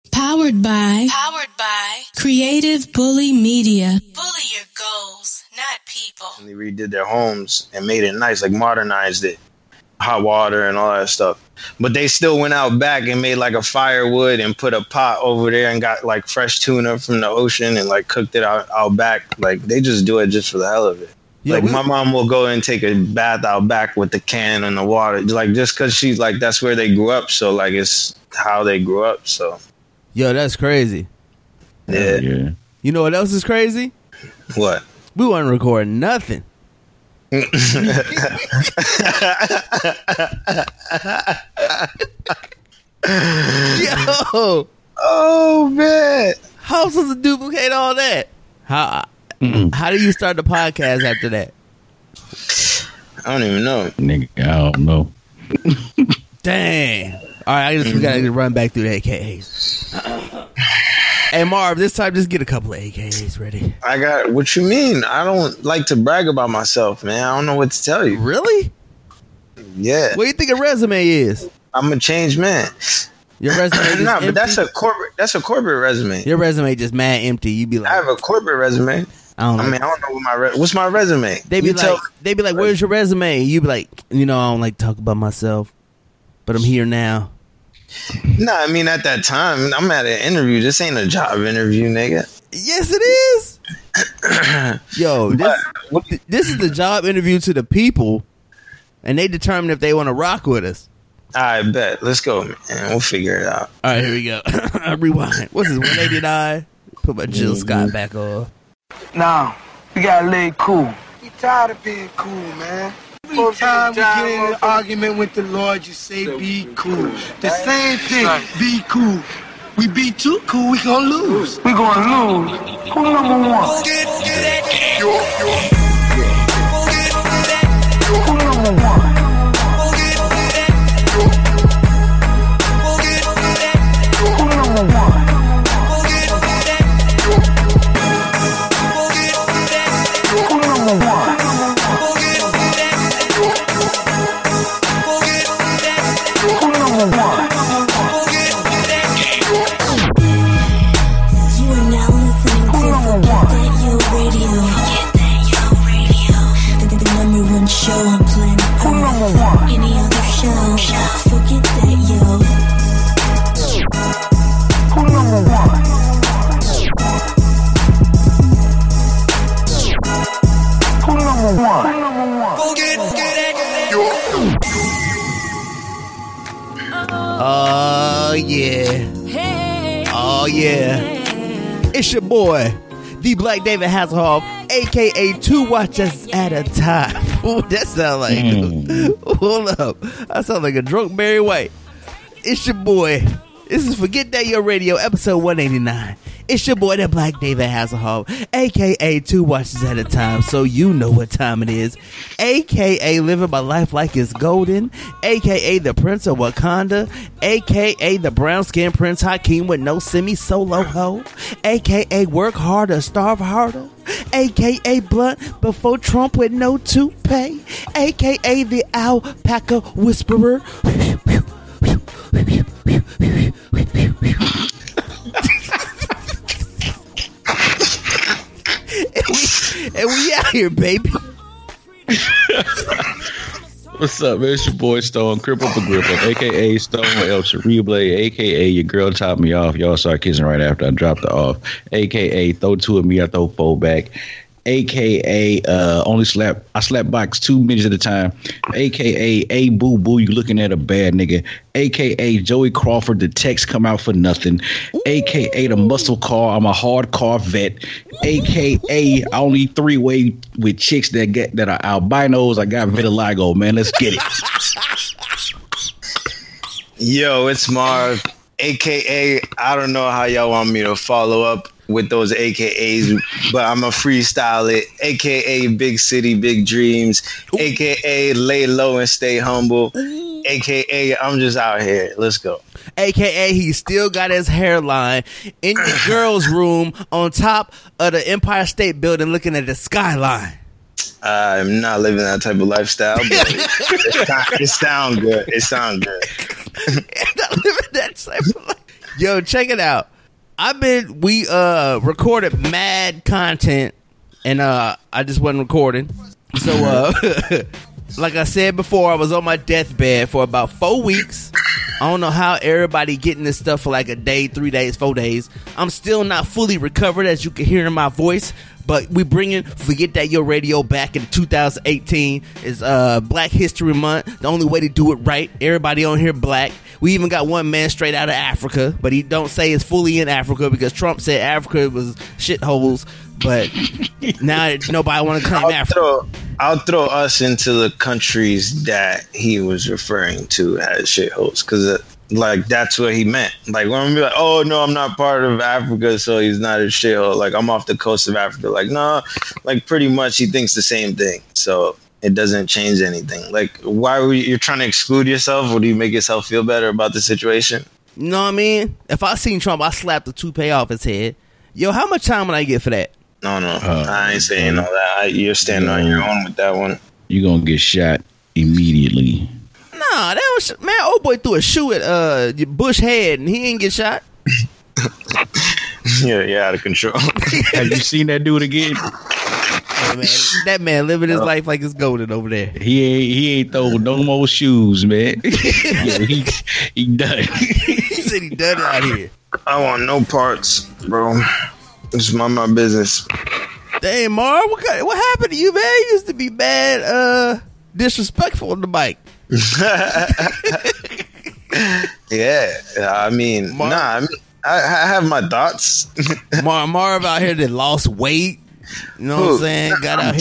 Powered by Creative Bully Media. Bully your goals, not people. And they redid their homes and made it nice, like modernized it. Hot water and all that stuff. But they still went out back and made like a firewood and put a pot over there and got like fresh tuna from the ocean and like cooked it out back. Like they just do it just for the hell of it. Yeah, like my mom will go and take a bath out back with the can and the water, like just because she's like that's where they grew up. So like it's how they grew up. So yo, that's crazy. Yeah. You know what else is crazy? What? We weren't recording nothing. Yo, oh man, how was supposed to duplicate all that? How do you start the podcast after that? I don't even know, nigga. I don't know. Dang. All right, we gotta run back through the AKAs. Hey Marv, this time just get a couple of AKAs ready. I got what you mean. I don't like to brag about myself, man. I don't know what to tell you. Really? Yeah. What do you think a resume is? I'm a changed man. Your resume is nah, empty? But that's a corporate resume. Your resume just mad empty. You be like, I have a corporate resume. I don't know. I mean, I don't know what what's my resume. They be like, where's your resume? You be like, I don't like to talk about myself, but I'm here now. Nah, I mean, at that time, I'm at an interview. This ain't a job interview, nigga. Yes, it is. Yo, this is the job interview to the people, and they determine if they want to rock with us. I bet. Let's go, man. We'll figure it out. All right, here we go. Rewind. What's this, 189? Put my Jill Scott back on. Now, we gotta lay it cool. We tired of being cool, man. Every time we get in an argument with the Lord, you say, be cool. The same thing, be cool. We be too cool, we gonna lose. We gonna lose. Who number one? Who number one? Oh yeah. It's your boy, the Black David Hasselhoff, aka 2 Watches at a Time. Ooh, that sound like hold up. I sound like a drunk Barry White. It's your boy. This is Forget That Your Radio, episode 189. It's your boy, the Black David Hasselhoff, aka 2 Watches at a Time, so you know what time it is. Aka living my life like it's golden. Aka the Prince of Wakanda. Aka the brown skinned Prince Hakeem with no semi-solo hoe. Aka work harder, starve harder. Aka blunt before Trump with no toupee. Aka the alpaca whisperer. and we out here, baby. What's up, man? It's your boy Stone, Cripple for Gripple, aka Stone El Cerebro, aka your girl chopped me off. Y'all start kissing right after I dropped her off. Aka throw two of me, I throw four back. AKA I slap box 2 minutes at a time. AKA a boo boo, you looking at a bad nigga. AKA Joey Crawford, the text come out for nothing. AKA the muscle car, I'm a hardcore vet. AKA I only 3-way with chicks that are albinos. I got vitiligo, man. Let's get it. Yo, it's Marv. AKA I don't know how y'all want me to follow up with those AKAs, but I'm a freestyle it. AKA Big City, Big Dreams. AKA Lay Low and Stay Humble. AKA I'm just out here. Let's go. AKA he still got his hairline in your girl's room on top of the Empire State Building looking at the skyline. I'm not living that type of lifestyle, but it sounds good. It sounds good. Not living that type of life. Yo, check it out. We recorded mad content, and I just wasn't recording. So, like I said before, I was on my deathbed for about 4 weeks. I don't know how everybody getting this stuff for like a day, 3 days, 4 days. I'm still not fully recovered, as you can hear in my voice. But we bringing Forget That Yo Radio back in 2018. It's Black History Month. The only way to do it right. Everybody on here black. We even got one man straight out of Africa, but he don't say it's fully in Africa because Trump said Africa was shitholes. But now nobody want to claim Africa. I'll throw us into the countries that he was referring to as shitholes, because like that's what he meant. Like when I'm like, oh no, I'm not part of Africa, so he's not a shithole. Like I'm off the coast of Africa. Like no, like pretty much he thinks the same thing. So it doesn't change anything. Like why were you're trying to exclude yourself, or do you make yourself feel better about the situation? You know what I mean? If I seen Trump, I slapped the toupee off his head. Yo, how much time would I get for that? No, I ain't saying all that. You're standing on your own with that one. You gonna get shot immediately. Nah, that was man. Old boy threw a shoe at Bush head and he ain't get shot. Yeah, you're out of control. Have you seen that dude again? Hey, man, that man living his life like it's golden over there. He ain't throw no more shoes, man. Yo, he done. He said he done out here. I want no parts, bro. Just mind my business. Damn, Mar, what happened to you, man? You used to be bad, disrespectful on the mic. Yeah, I mean, I have my thoughts. Marv out here that lost weight. You know what I'm saying?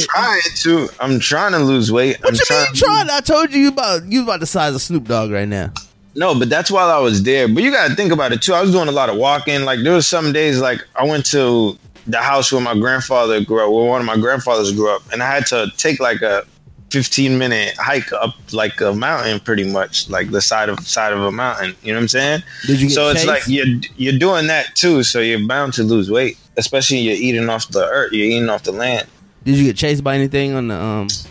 I'm trying to lose weight. What you mean trying? I told you about the size of Snoop Dogg right now. No, but that's while I was there. But you got to think about it too. I was doing a lot of walking. Like there was some days, like I went to the house where my grandfather grew up, where one of my grandfathers grew up, and I had to take like a 15-minute hike up like a mountain, pretty much like the side of a mountain. You know what I'm saying? Did you get so chased? It's like you're doing that too, so you're bound to lose weight, especially you're eating off the earth, you're eating off the land. Did you get chased by anything on the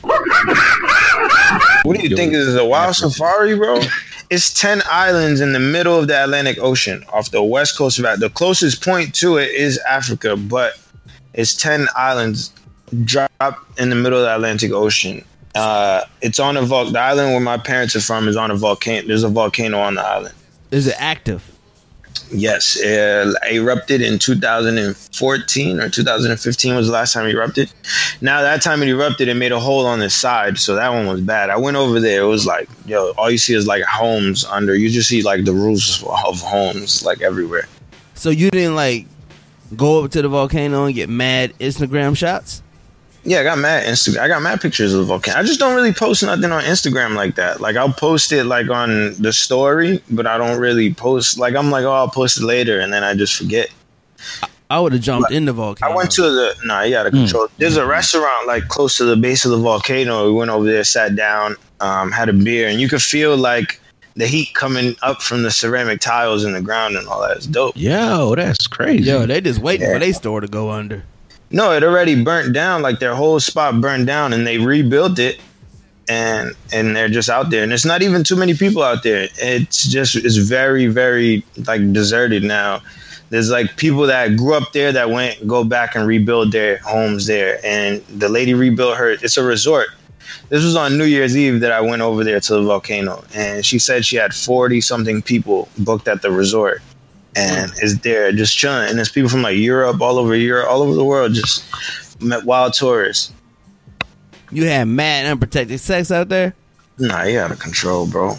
What do you think is a wild safari, bro? It's 10 islands in the middle of the Atlantic Ocean off the west coast of Africa. The closest point to it is Africa, but it's 10 islands dropped in the middle of the Atlantic Ocean. It's on the island where my parents are from is on a volcano. There's a volcano on the island. Is it active? Yes, it erupted in 2014 or 2015 was the last time it erupted. Now that time it erupted, it made a hole on the side, so that one was bad. I went over there, it was like, yo, all you see is like homes under. You just see like the roofs of homes like everywhere. So you didn't like go over to the volcano and get mad Instagram shots? Yeah, I got mad pictures of the volcano. I just don't really post nothing on Instagram like that. Like I'll post it like on the story, but I don't really post. Like I'm like, oh, I'll post it later, and then I just forget. I would have jumped in the volcano. I went to you gotta control. There's a restaurant like close to the base of the volcano. We went over there, sat down, had a beer, and you could feel like the heat coming up from the ceramic tiles in the ground and all that. It's dope. Yo, that's crazy. Yo, they just waiting for their store to go under. No, it already burnt down. Like their whole spot burned down, and they rebuilt it, and they're just out there. And it's not even too many people out there. It's very, very like deserted now. There's like people that grew up there that go back and rebuild their homes there. And the lady rebuilt it's a resort. This was on New Year's Eve that I went over there to the volcano, and she said she had 40 something people booked at the resort. And is there just chilling, and there's people from like Europe, all over the world, just met wild tourists. You had mad unprotected sex out there? Nah, you out of control, bro.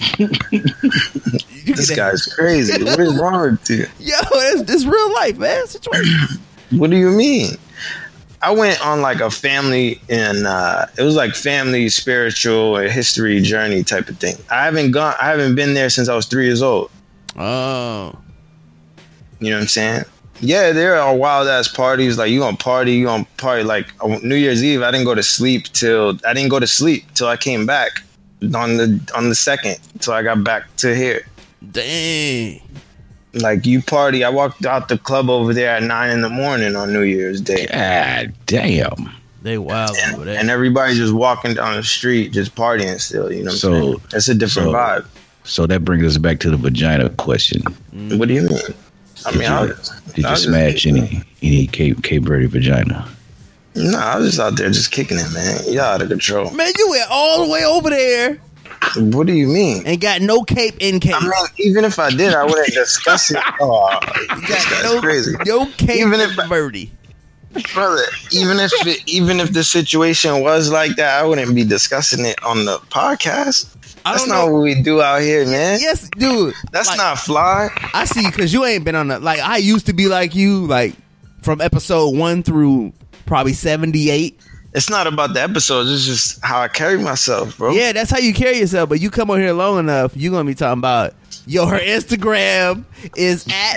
This guy's crazy. What is wrong with you? Yo, this real life, man. Situation. What do you mean? I went on like a family and it was like family, spiritual, history journey type of thing. I haven't been there since I was 3 years old. Oh. You know what I'm saying? Yeah, there are wild ass parties. Like you gonna party. Like New Year's Eve. I didn't go to sleep till I came back on the 2nd. Till I got back to here. Dang. Like you party. I walked out the club over there at 9 a.m. on New Year's Day. God damn. They wild over there. And everybody's just walking down the street, just partying still. You know what I'm saying? It's a different vibe. So that brings us back to the vagina question. What do you mean? I mean, did you smash any Cape Verde vagina? Nah, I was just out there just kicking it, man. Y'all out of control. Man, you went all the way over there. What do you mean? And got no cape in Cape. I mean, even if I did, I wouldn't discuss it. Oh, that's crazy. No cape Even in if Verde. Brother, even if the situation was like that, I wouldn't be discussing it on the podcast. That's not what we do out here, man. Yes, dude. That's like, not fly. I see, because you ain't been on the, like, I used to be like you, like, from episode 1 through probably 78. It's not about the episodes. It's just how I carry myself, bro. Yeah, that's how you carry yourself. But you come on here long enough, you're going to be talking about, yo, her Instagram is at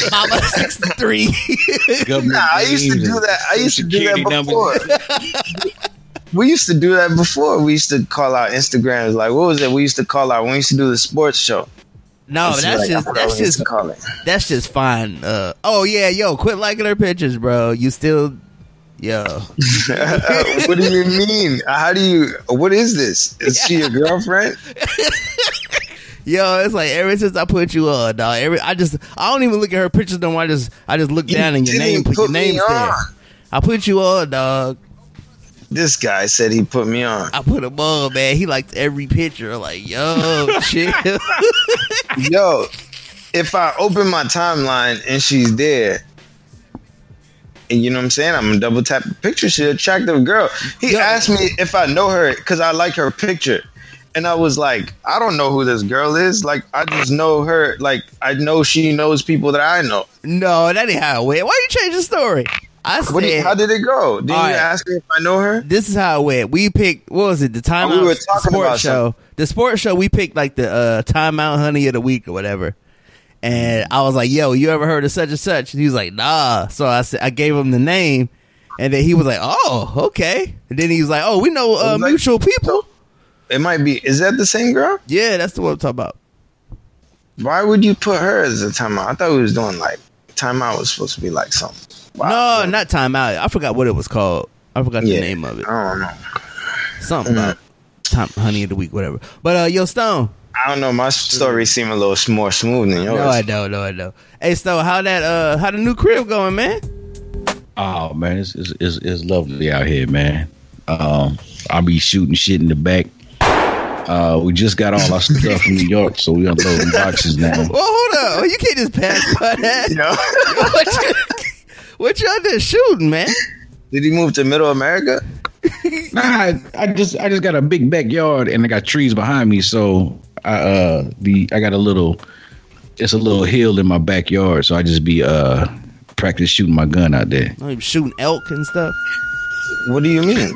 HotMama63. Nah, I used to do that. I used to do that before. We used to do that before. We used to call out Instagrams. Like, what was it? We used to call out when we used to do the sports show. No, that's just fine. Oh yeah, yo, quit liking her pictures, bro. You still, yo. What do you mean? What is this? Is she your girlfriend? Yo, it's like ever since I put you on, dog. I don't even look at her pictures no more. I just look down and your name. Put your name's there. I put you on, dog. This guy said he put me on. I put him on, man. He liked every picture. Like, yo, chill. Yo, if I open my timeline and she's there, and you know what I'm saying, I'm gonna double tap the picture. She's an attractive girl. He asked me if I know her because I like her picture. And I was like, I don't know who this girl is. Like, I just know her. Like, I know she knows people that I know. No, that ain't how it went. Why you change the story? I said, how did it go? Didn't you ask her if I know her? This is how it went. We picked, what was it? The Time Out sports show. The sports show, we picked like the Time Out Honey of the Week or whatever. And I was like, yo, you ever heard of such and such? And he was like, nah. So I gave him the name. And then he was like, oh, okay. And then he was like, oh, we know mutual people. It might be. Is that the same girl? Yeah, that's the one I'm talking about. Why would you put her as a timeout? I thought we was doing like timeout was supposed to be like something. Wow. No, not timeout. I forgot what it was called. I forgot the name of it. I don't know. Something about Time Honey of the Week, whatever. But yo, Stone. I don't know. My story seemed a little more smooth than yours. No, I don't. Hey, Stone, how the new crib going, man? Oh man, it's lovely out here, man. I'll be shooting shit in the back. We just got all our stuff from New York, so we unloading boxes now. Well, hold on. You can't just pass by that. What you out there shooting, man? Did he move to Middle America? Nah, I just got a big backyard and I got trees behind me, so I got a little hill in my backyard, so I just be practice shooting my gun out there. Oh, you shooting elk and stuff? What do you mean?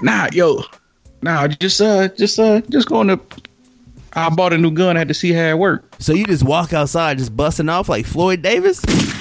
Just going to. I bought a new gun. I had to see how it worked. So you just walk outside, just busting off like Floyd Davis?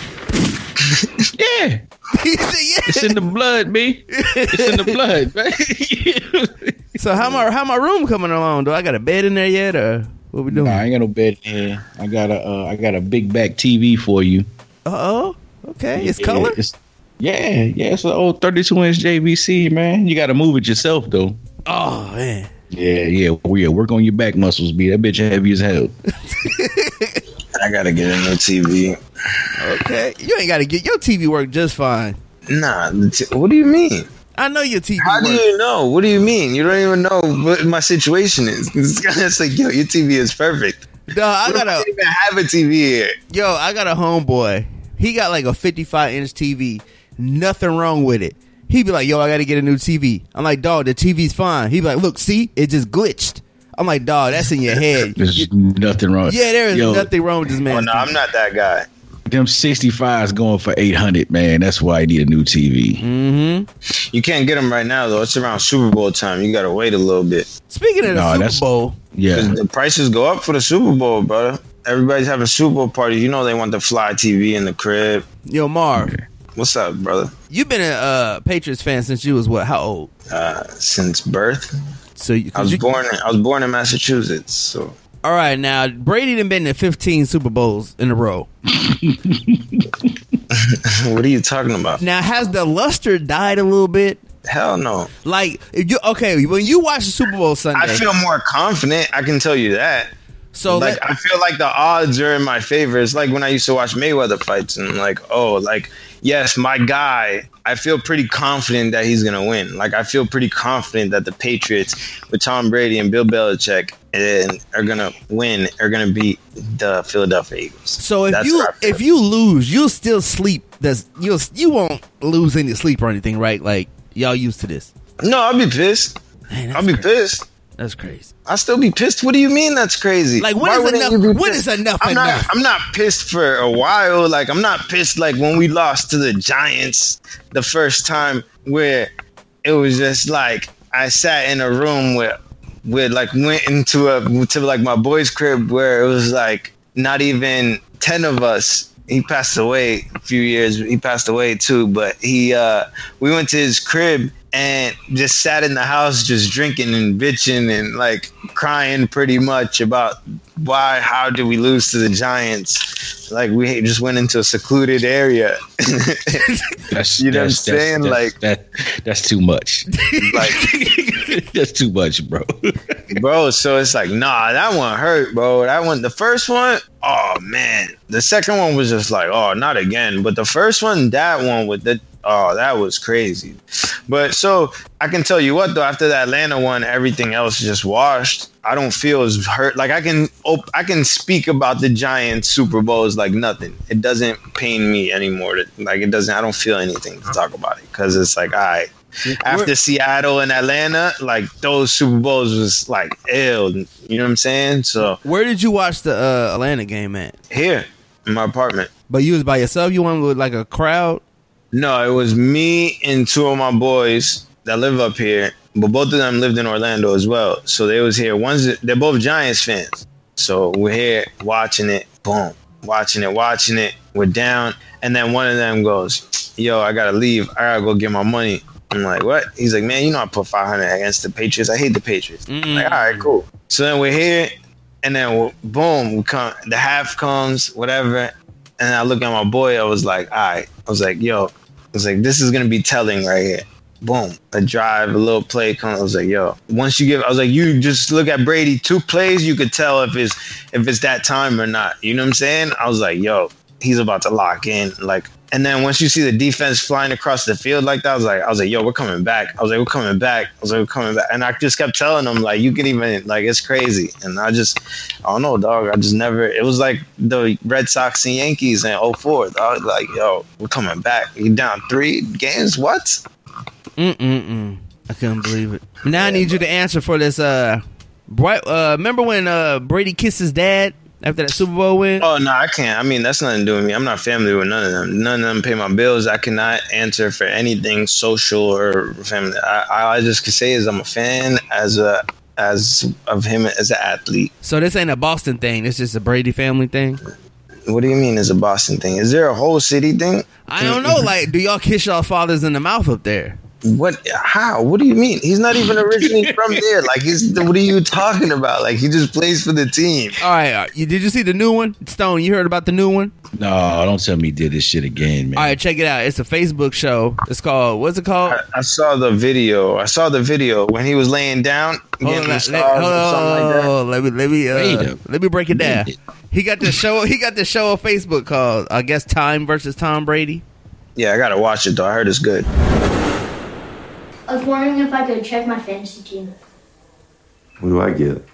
Yeah. It's in the blood, me. It's in the blood, man. So how my room coming along? Do I got a bed in there yet, or what we doing? Nah, I ain't got no bed in here. I got a big back TV for you. Okay. It's color. It's an old 32-inch JVC, man. You got to move it yourself, though. Oh man. Yeah. Work on your back muscles, be that bitch heavy as hell. I gotta get a new TV. Okay, you ain't gotta get your TV work just fine. Nah, what do you mean? I know your TV. How do you know? What do you mean? You don't even know what my situation is. It's like, yo, your TV is perfect. No, I don't even have a TV here. Yo, I got a homeboy. He got like a 55-inch TV. Nothing wrong with it. He'd be like, yo, I got to get a new TV. I'm like, dog, the TV's fine. He'd be like, look, see, it just glitched. I'm like, dog, that's in your head. There's nothing wrong. Yeah, there is nothing wrong with this man. Oh, no, I'm not that guy. Them 65s going for $800, man. That's why I need a new TV. Mm-hmm. You can't get them right now, though. It's around Super Bowl time. You got to wait a little bit. Speaking of the Super Bowl. Yeah. The prices go up for the Super Bowl, brother. Everybody's having Super Bowl parties. You know they want the fly TV in the crib. Yo, Marv. Okay. What's up, brother? You've been a Patriots fan since you was what? How old? Since birth. So I was born in Massachusetts. So all right, now Brady done been to 15 Super Bowls in a row. What are you talking about? Now, has the luster died a little bit? Hell no. Like, when you watch the Super Bowl Sunday, I feel more confident. I can tell you that. So like I feel like the odds are in my favor. It's like when I used to watch Mayweather fights and like, oh, like, yes, my guy, I feel pretty confident that he's going to win. Like, I feel pretty confident that the Patriots with Tom Brady and Bill Belichick are going to win, are going to beat the Philadelphia Eagles. So if you lose, you'll still sleep. You won't lose any sleep or anything, right? Like, y'all used to this. No, I'll be pissed. Man, I'll be pissed. That's crazy. I'll still be pissed. What do you mean that's crazy? Like, when is enough enough? I'm not pissed for a while. Like, I'm not pissed like when we lost to the Giants the first time, where it was just like I sat in a room with like went to like my boy's crib where it was like not even 10 of us. He passed away a few years. He passed away too, but we went to his crib and just sat in the house just drinking and bitching and like crying pretty much about how did we lose to the Giants. Like, we just went into a secluded area. You know what I'm saying? Like, that's too much. Like, that's too much, bro. Bro, so it's like, nah, that one hurt, bro. That one, the first one, oh man. The second one was just like, oh, not again. But the first one, that one with that was crazy. But so I can tell you what though, after the Atlanta one, everything else just washed. I don't feel as hurt. Like, I can speak about the Giants Super Bowls like nothing. It doesn't pain me anymore. I don't feel anything to talk about it, because it's like, all right. After Seattle and Atlanta, like, those Super Bowls was like ill. You know what I'm saying? So where did you watch the Atlanta game at? Here in my apartment. But you was by yourself? You went with like a crowd? No, it was me and two of my boys that live up here, but both of them lived in Orlando as well. So they was here. They're both Giants fans. So we're here watching it. Boom. Watching it. We're down. And then one of them goes, yo, I got to leave. I got to go get my money. I'm like, what? He's like, man, you know I put 500 against the Patriots. I hate the Patriots. I'm like, all right, cool. So then we're here. And then, boom, the half comes, whatever. And I look at my boy. I was like, all right. I was like, yo. I was like, this is going to be telling right here. Boom. A drive, a little play comes. I was like, yo. I was like, you just look at Brady. 2 plays, you could tell if it's that time or not. You know what I'm saying? I was like, yo, he's about to lock in. Like, and then once you see the defense flying across the field like that, I was like, yo, we're coming back. We're coming back. And I just kept telling him, like, you can even, like, it's crazy. And I don't know, dog. It was like the Red Sox and Yankees in 2004. I was like, yo, we're coming back. You down 3 games? What? I couldn't believe it. Now I need you to answer for this. Remember when Brady kissed his dad after that Super Bowl win? Oh, no, I can't. I mean, that's nothing to do with me. I'm not family with none of them. None of them pay my bills. I cannot answer for anything social or family. I just can say is I'm a fan as of him as an athlete. So this ain't a Boston thing. It's just a Brady family thing? What do you mean it's a Boston thing? Is there a whole city thing? I don't know. Like, do y'all kiss y'all fathers in the mouth up there? What? How? What do you mean? He's not even originally from there. Like, what are you talking about? Like, he just plays for the team. All right. Did you see the new one? Stone, you heard about the new one? No, don't tell me he did this shit again, man. All right, check it out. It's a Facebook show. It's called, what's it called? I saw the video. When he was laying down. Let me break it down. He got the show on Facebook called, I guess, Time versus Tom Brady. Yeah, I gotta watch it though. I heard it's good. I was wondering if I could check my fantasy team. What do I get?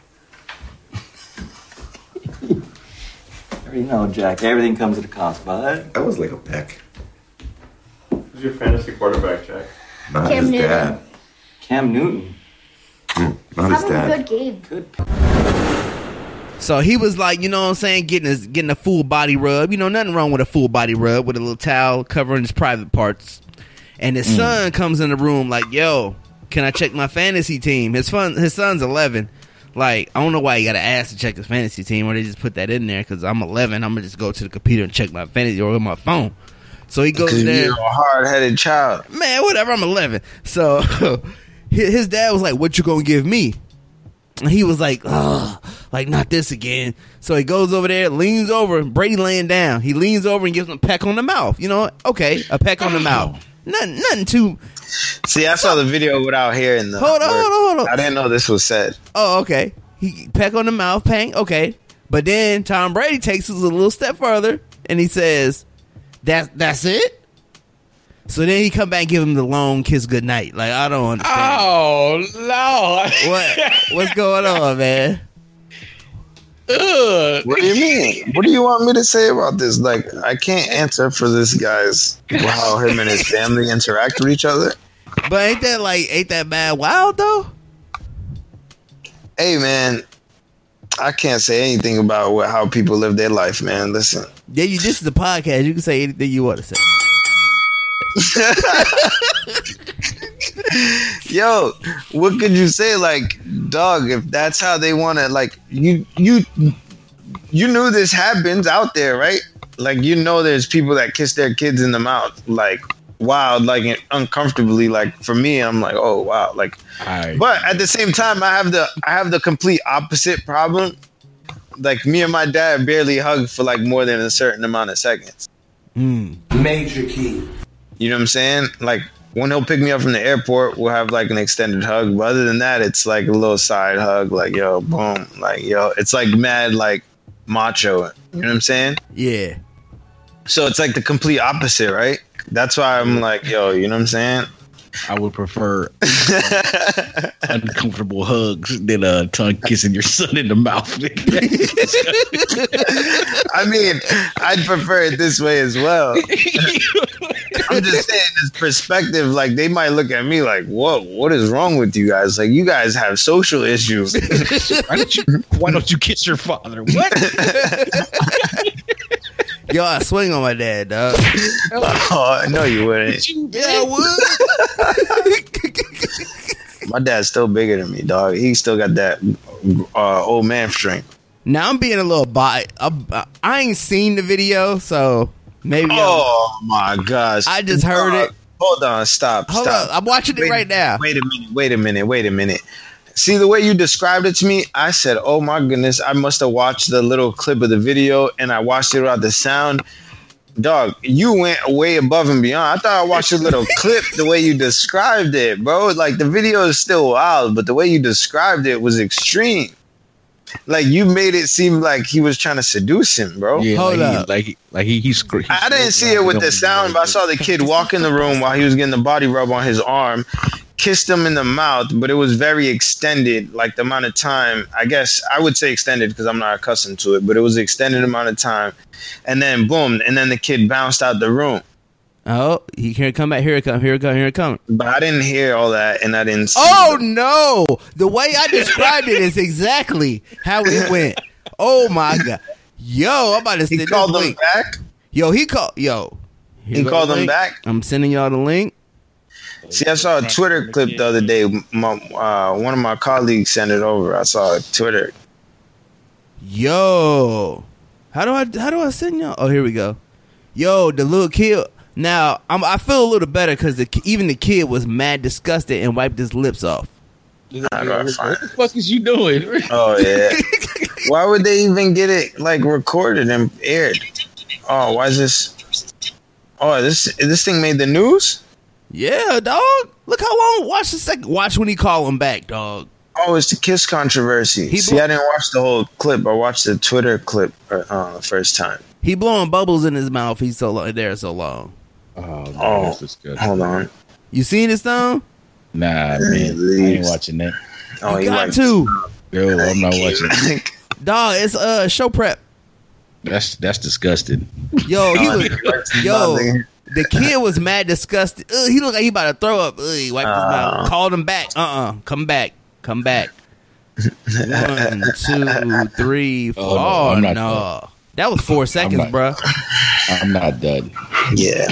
You already know, Jack. Everything comes at a cost, bud. That was like a peck. Who's your fantasy quarterback, Jack? Not Cam his Newton. dad. Cam Newton. Not his Having a dad. good game. Good. So he was like, you know what I'm saying, getting a full body rub. You know, nothing wrong with a full body rub with a little towel covering his private parts. And his son comes in the room like, yo, can I check my fantasy team? His son's 11. Like, I don't know why you got to ask to check his fantasy team, or they just put that in there, because I'm 11. I'm going to just go to the computer and check my fantasy or my phone. So he goes there. You're a hard-headed child. Man, whatever, I'm 11. So his dad was like, what you going to give me? And he was like, like, not this again. So he goes over there, leans over, Brady laying down. He leans over and gives him a peck on the mouth. You know, okay, a peck on the mouth. Nothing too. See, I saw the video without hearing the. Hold on. I didn't know this was said. Oh, okay. He peck on the mouth, pang. Okay, But then Tom Brady takes it a little step further, and he says, "That's it." So then he come back and give him the long kiss goodnight. Like, I don't understand. Oh, Lord. What's going on, man? What do you mean? What do you want me to say about this? Like, I can't answer for this guy's how him and his family interact with each other. But ain't that bad wild though? Hey, man, I can't say anything about how people live their life, man. Listen. Yeah, this is a podcast. You can say anything you want to say. Yo, what could you say? Like, dog, if that's how they want to, like, you knew this happens out there, right? Like, you know, there's people that kiss their kids in the mouth, like, wild, like, uncomfortably. Like, for me, I'm like, oh wow, like, but at the same time, I have the complete opposite problem. Like, me and my dad barely hug for like more than a certain amount of seconds. Major key. You know what I'm saying? Like, when he'll pick me up from the airport, we'll have like an extended hug. But other than that, it's like a little side hug, like, yo, boom, like, yo, it's like mad, like, macho. You know what I'm saying? Yeah. So it's like the complete opposite, right? That's why I'm like, yo, you know what I'm saying? I would prefer uncomfortable hugs than tongue kissing your son in the mouth. I mean, I'd prefer it this way as well. I'm just saying, this perspective, like, they might look at me like, whoa, what is wrong with you guys? Like, you guys have social issues. Why don't you kiss your father? What? Yo, I swing on my dad, dog. Oh, no, you wouldn't. Yeah, I would. My dad's still bigger than me, dog. He still got that old man strength. Now I'm being a little biased. I ain't seen the video, so maybe. Oh my gosh! I just heard it. Hold on, stop. Hold on, I'm watching it right now. Wait a minute. See, the way you described it to me, I said, oh my goodness, I must have watched the little clip of the video and I watched it without the sound. Dog, you went way above and beyond. I thought I watched a little clip the way you described it, bro. Like, the video is still wild, but the way you described it was extreme. Like, you made it seem like he was trying to seduce him, bro. Yeah, Hold up. He I didn't see it with the sound, but I saw the kid walk in the room while he was getting the body rub on his arm, kissed him in the mouth, but it was very extended, like the amount of time. I guess I would say extended because I'm not accustomed to it, but it was an extended amount of time. And then boom, and then the kid bounced out the room. Oh, he can't come back. Here it come. But I didn't hear all that, and I didn't see no. The way I described it is exactly how it went. Oh, my God. Yo, I'm about to send He called this them link. back? He called. He called them back? I'm sending y'all the link. See, I saw a Twitter clip the other day. One of my colleagues sent it over. I saw a Twitter. Yo. How do I send y'all? Oh, here we go. Yo, the little kid. Now, I feel a little better because even the kid was mad disgusted and wiped his lips off. What the fuck is you doing? Oh, yeah. Why would they even get it, like, recorded and aired? Oh, why is this? Oh, this thing made the news? Yeah, dog. Look how long. Watch the second. Watch when he call him back, dog. Oh, it's the Kiss controversy. I didn't watch the whole clip. I watched the Twitter clip the first time. He blowing bubbles in his mouth. He's so long. Oh, that's disgusting. Hold on. You seen this, Stone? Nah, man. I ain't watching that. Oh, you got to. Yo, I'm not watching it. Dog, it's show prep. That's disgusting. Yo, the kid was mad disgusted. He looked like he about to throw up. He wiped his mouth. Called him back. Come back. 1, 2, 3, 4. Oh, no. That was 4 seconds, bro. I'm not done. Yeah.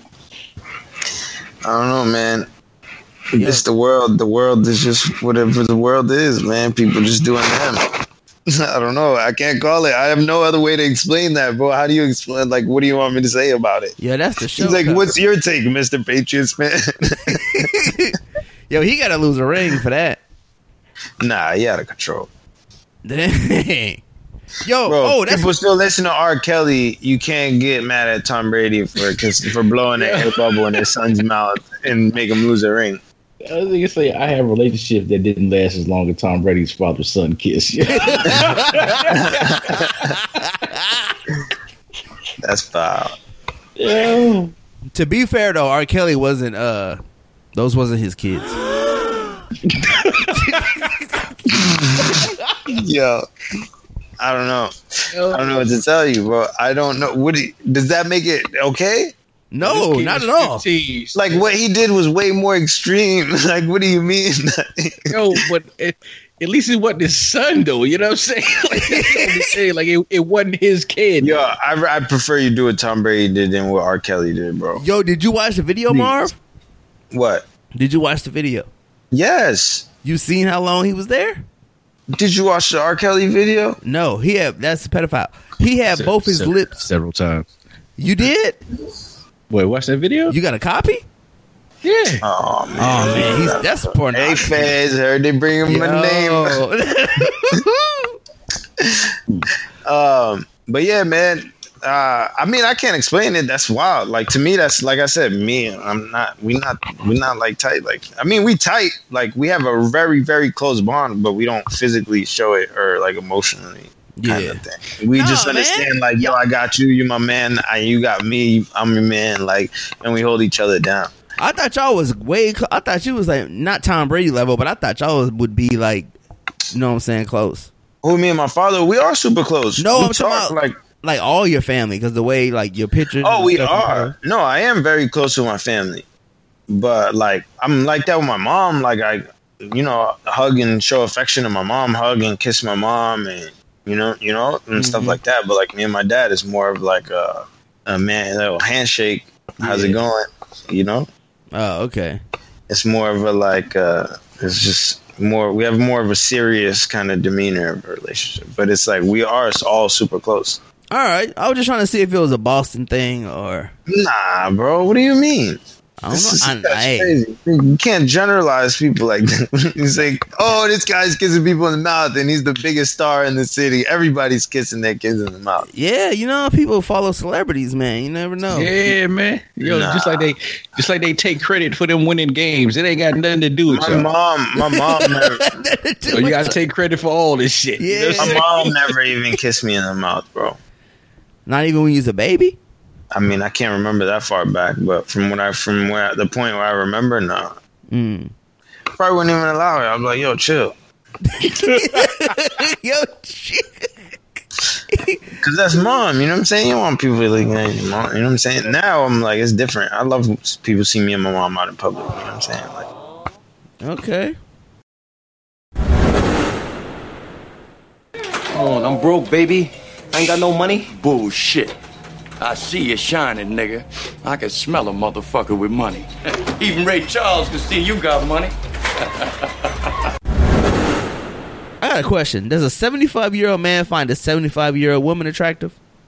I don't know, man. It's the world. The world is just whatever the world is, man. People just doing them. I don't know. I can't call it. I have no other way to explain that, bro. How do you explain? Like, what do you want me to say about it? Yeah, that's the show. He's like, what's your take, Mr. Patriots fan? Yo, he got to lose a ring for that. Nah, he out of control. Dang. Yo, bro, people still listen to R. Kelly. You can't get mad at Tom Brady for blowing an air bubble in his son's mouth and make him lose a ring. I was gonna say I have a relationship that didn't last as long as Tom Brady's father-son kiss. That's foul. Yeah. To be fair though, R. Kelly wasn't those wasn't his kids. Yo, I don't know. I don't know what to tell you, bro. I don't know. Does that make it okay? No, not at all. Like what he did was way more extreme. Like, what do you mean? No, but at least it wasn't his son, though. You know what I'm saying? Like it wasn't his kid. Yo, I prefer you do what Tom Brady did than what R. Kelly did, bro. Yo, did you watch the video, Marv? What? Did you watch the video? Yes. You seen how long he was there? Did you watch the R. Kelly video? No, that's a pedophile. He had both his lips several times. You did? Wait, watch that video? You got a copy? Yeah. Oh man, that's pornography. Hey fans, heard they bring him a name. But yeah, man. I mean, I can't explain it. That's wild. Like to me, that's like I said. We're not like tight. Like I mean, we tight. Like we have a very, very close bond, but we don't physically show it or like emotionally. Kind of thing. We just understand, like, yo, I got you, you my man, you got me, I'm your man, like, and we hold each other down. I thought y'all was I thought you was like not Tom Brady level, but I thought y'all would be like, you know what I'm saying, close. Who, me and my father, we are super close. No, we I'm talking about like all your family, because the way like your pictures. Oh, we are. No, I am very close to my family, but like I'm like that with my mom. Like I, hug and show affection to my mom, hug and kiss my mom, and and stuff like that. But like me and my dad is more of like a man, a little handshake. How's it going? Oh, okay. It's more of a like, it's just more, we have more of a serious kind of demeanor of a relationship. But it's like, we are all super close. All right. I was just trying to see if it was a Boston thing or. Nah, bro. What do you mean? I don't know. Crazy. You can't generalize people like that. It's like, oh, this guy's kissing people in the mouth and he's the biggest star in the city. Everybody's kissing their kids in the mouth. Yeah, people follow celebrities, man. You never know. Yeah, man. Just like they take credit for them winning games. It ain't got nothing to do with my mom never. So you gotta take credit for all this shit. Yeah. My mom never even kissed me in the mouth, bro. Not even when you was a baby? I mean, I can't remember that far back, but from the point where I remember, no. Probably wouldn't even allow it. I was like, yo, chill. Yo, chill. Because that's mom, you know what I'm saying? You don't want people looking at your mom, you know what I'm saying? Now I'm like, it's different. I love people see me and my mom out in public, you know what I'm saying? Like, okay. Come on, I'm broke, baby. I ain't got no money. Bullshit. I see you shining, nigga. I can smell a motherfucker with money. Even Ray Charles can see you got money. I got a question. Does a 75-year-old man find a 75-year-old woman attractive?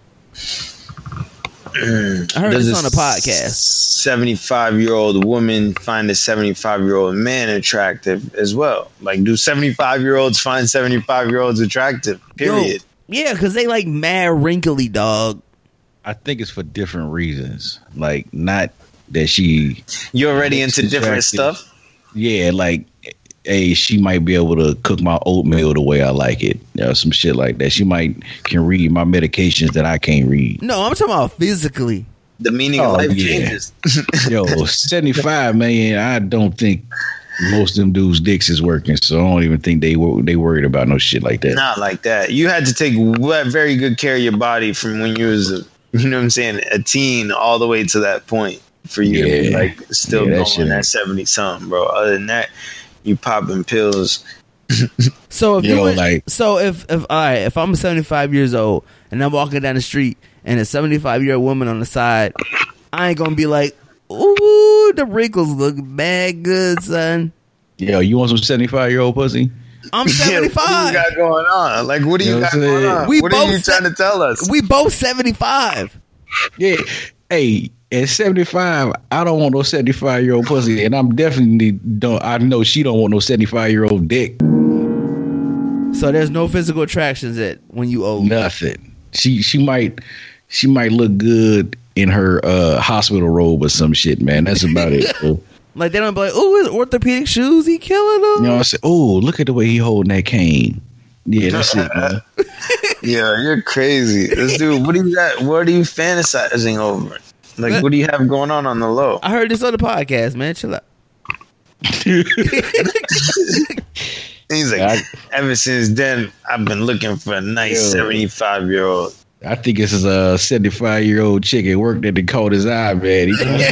I heard this on a podcast. 75-year-old woman find a 75-year-old man attractive as well. Like, do 75-year-olds find 75-year-olds attractive? Period. Yeah, because they like mad wrinkly, dog. I think it's for different reasons. Like, not that you're already into different stuff. Yeah, like, hey, she might be able to cook my oatmeal the way I like it. Some shit like that. She can read my medications that I can't read. No, I'm talking about physically. The meaning of life changes. Yo, 75, man, I don't think most of them dudes' dicks is working, so I don't even think they worried about no shit like that. Not like that. You had to take very good care of your body from when you was a teen all the way to that point for you to be like still going at 70 something, bro. Other than that, you popping pills. So if I'm 75 years old and I'm walking down the street and a 75-year-old woman on the side, I ain't gonna be like, ooh, the wrinkles look mad good, son. Yo, you want some 75-year-old pussy? I'm 75. What you got going on? Like, what do you got going on? What are you trying to tell us? We both 75. Yeah. Hey, at 75, I don't want no 75-year-old pussy, and I'm definitely don't. I know she don't want no 75-year-old dick. So there's no physical attractions when you old. Nothing. She might look good in her hospital robe or some shit, man. That's about it. So. Like they don't be like, "Oh, his orthopedic shoes, he killing them." You know, I said, "Oh, look at the way he holding that cane." Yeah, that's it, man. Yeah, you're crazy. This dude, what do you got? What are you fantasizing over? Like, what do you have going on the low? I heard this on the podcast, man. Chill out. He's like, ever since then, I've been looking for a nice 75-year-old. I think it's a 75-year-old chick at work that they caught his eye, man.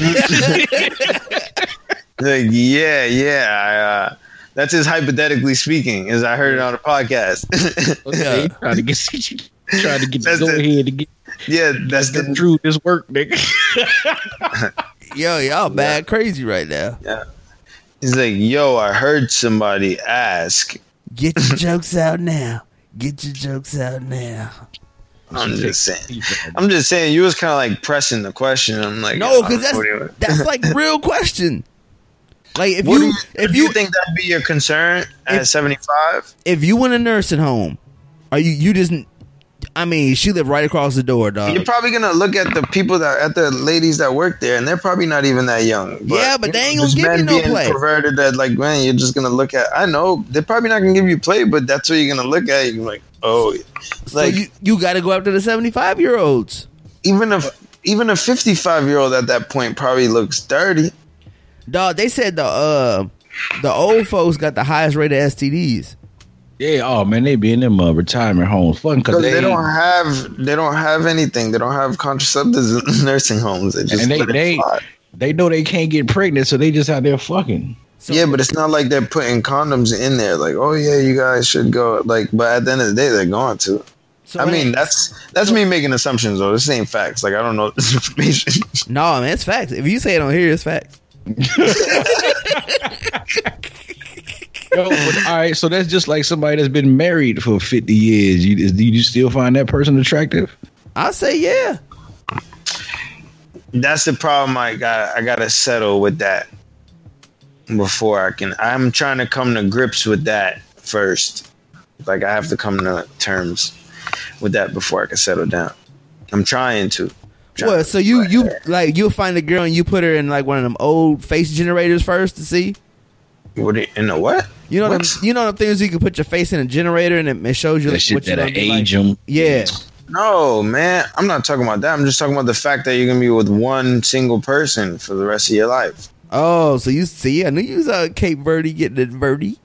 Like, yeah. That's his hypothetically speaking, as I heard it on the podcast. Okay, trying to get the go ahead to get. Yeah, that's the truth. This work, nigga. Yo, y'all bad crazy right now. Yeah. He's like, yo, I heard somebody ask. Get your jokes out now. Get your jokes out now. I'm just saying. You was kind of like pressing the question. I'm like, no, because that's like real question. Like if you think that'd be your concern at 75? If you in a nursing home, are you just? I mean, she lived right across the door, dog. You're probably gonna look at the people at the ladies that work there, and they're probably not even that young. But they ain't gonna give you no play. Perverted that, like, man, you're just gonna look at. I know they're probably not gonna give you play, but that's what you're gonna look at. You're like, oh, like so you got to go after the 75-year-olds. Even a 55-year-old at that point probably looks dirty. Dog, they said the old folks got the highest rate of STDs. Yeah, oh man, they be in them retirement homes, fun because they don't have anything. They don't have contraceptives in nursing homes. They just they know they can't get pregnant, so they just out there fucking. Yeah, but it's not like they're putting condoms in there. Like, oh yeah, you guys should go. Like, but at the end of the day, they're going to. So I mean, that's me making assumptions though. This ain't facts. Like, I don't know this information. No, man, it's facts. If you say it on here, it's facts. Yo, but, all right, so that's just like somebody that's been married for 50 years. Do you still find that person attractive? I say yeah. That's the problem. I gotta settle with that before I can. I'm trying to come to grips with that first. Like, I have to come to terms with that before I can settle down. I'm trying to. Well, so you like, you'll find a girl and you put her in like one of them old face generators first to see. What in the what? You know them things you can put your face in a generator and it shows you that shit what you're that'll age them. Yeah. No, man, I'm not talking about that. I'm just talking about the fact that you're gonna be with one single person for the rest of your life. Oh, so you see, I knew you was Cape Verde getting it verdi.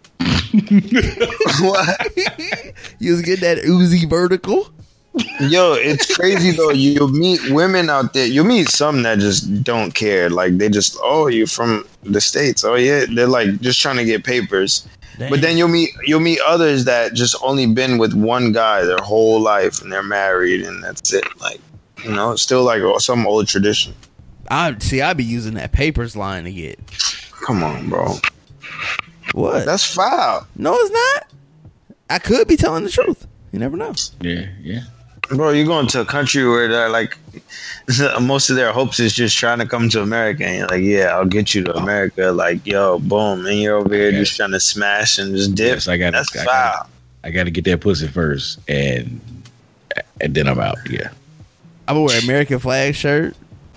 What? You was getting that Uzi vertical. Yo, it's crazy though. You'll meet women out there. You'll meet some that just don't care. Like, they just, oh, you're from the States. Oh yeah, they're like just trying to get papers. Damn. But then you'll meet others that just only been with one guy their whole life and they're married and that's it. Like, you know, it's still like some old tradition. I'd be using that papers line to get. Come on, bro. What? That's foul. No, it's not. I could be telling the truth. You never know. Yeah. Bro, you're going to a country where they're like, most of their hopes is just trying to come to America. And you're like, yeah, I'll get you to America. Like, yo, boom. And you're over here just trying to smash and just dip. Yes, that's foul. I got to get that pussy first. And then I'm out. Yeah. I'm going to wear an American flag shirt.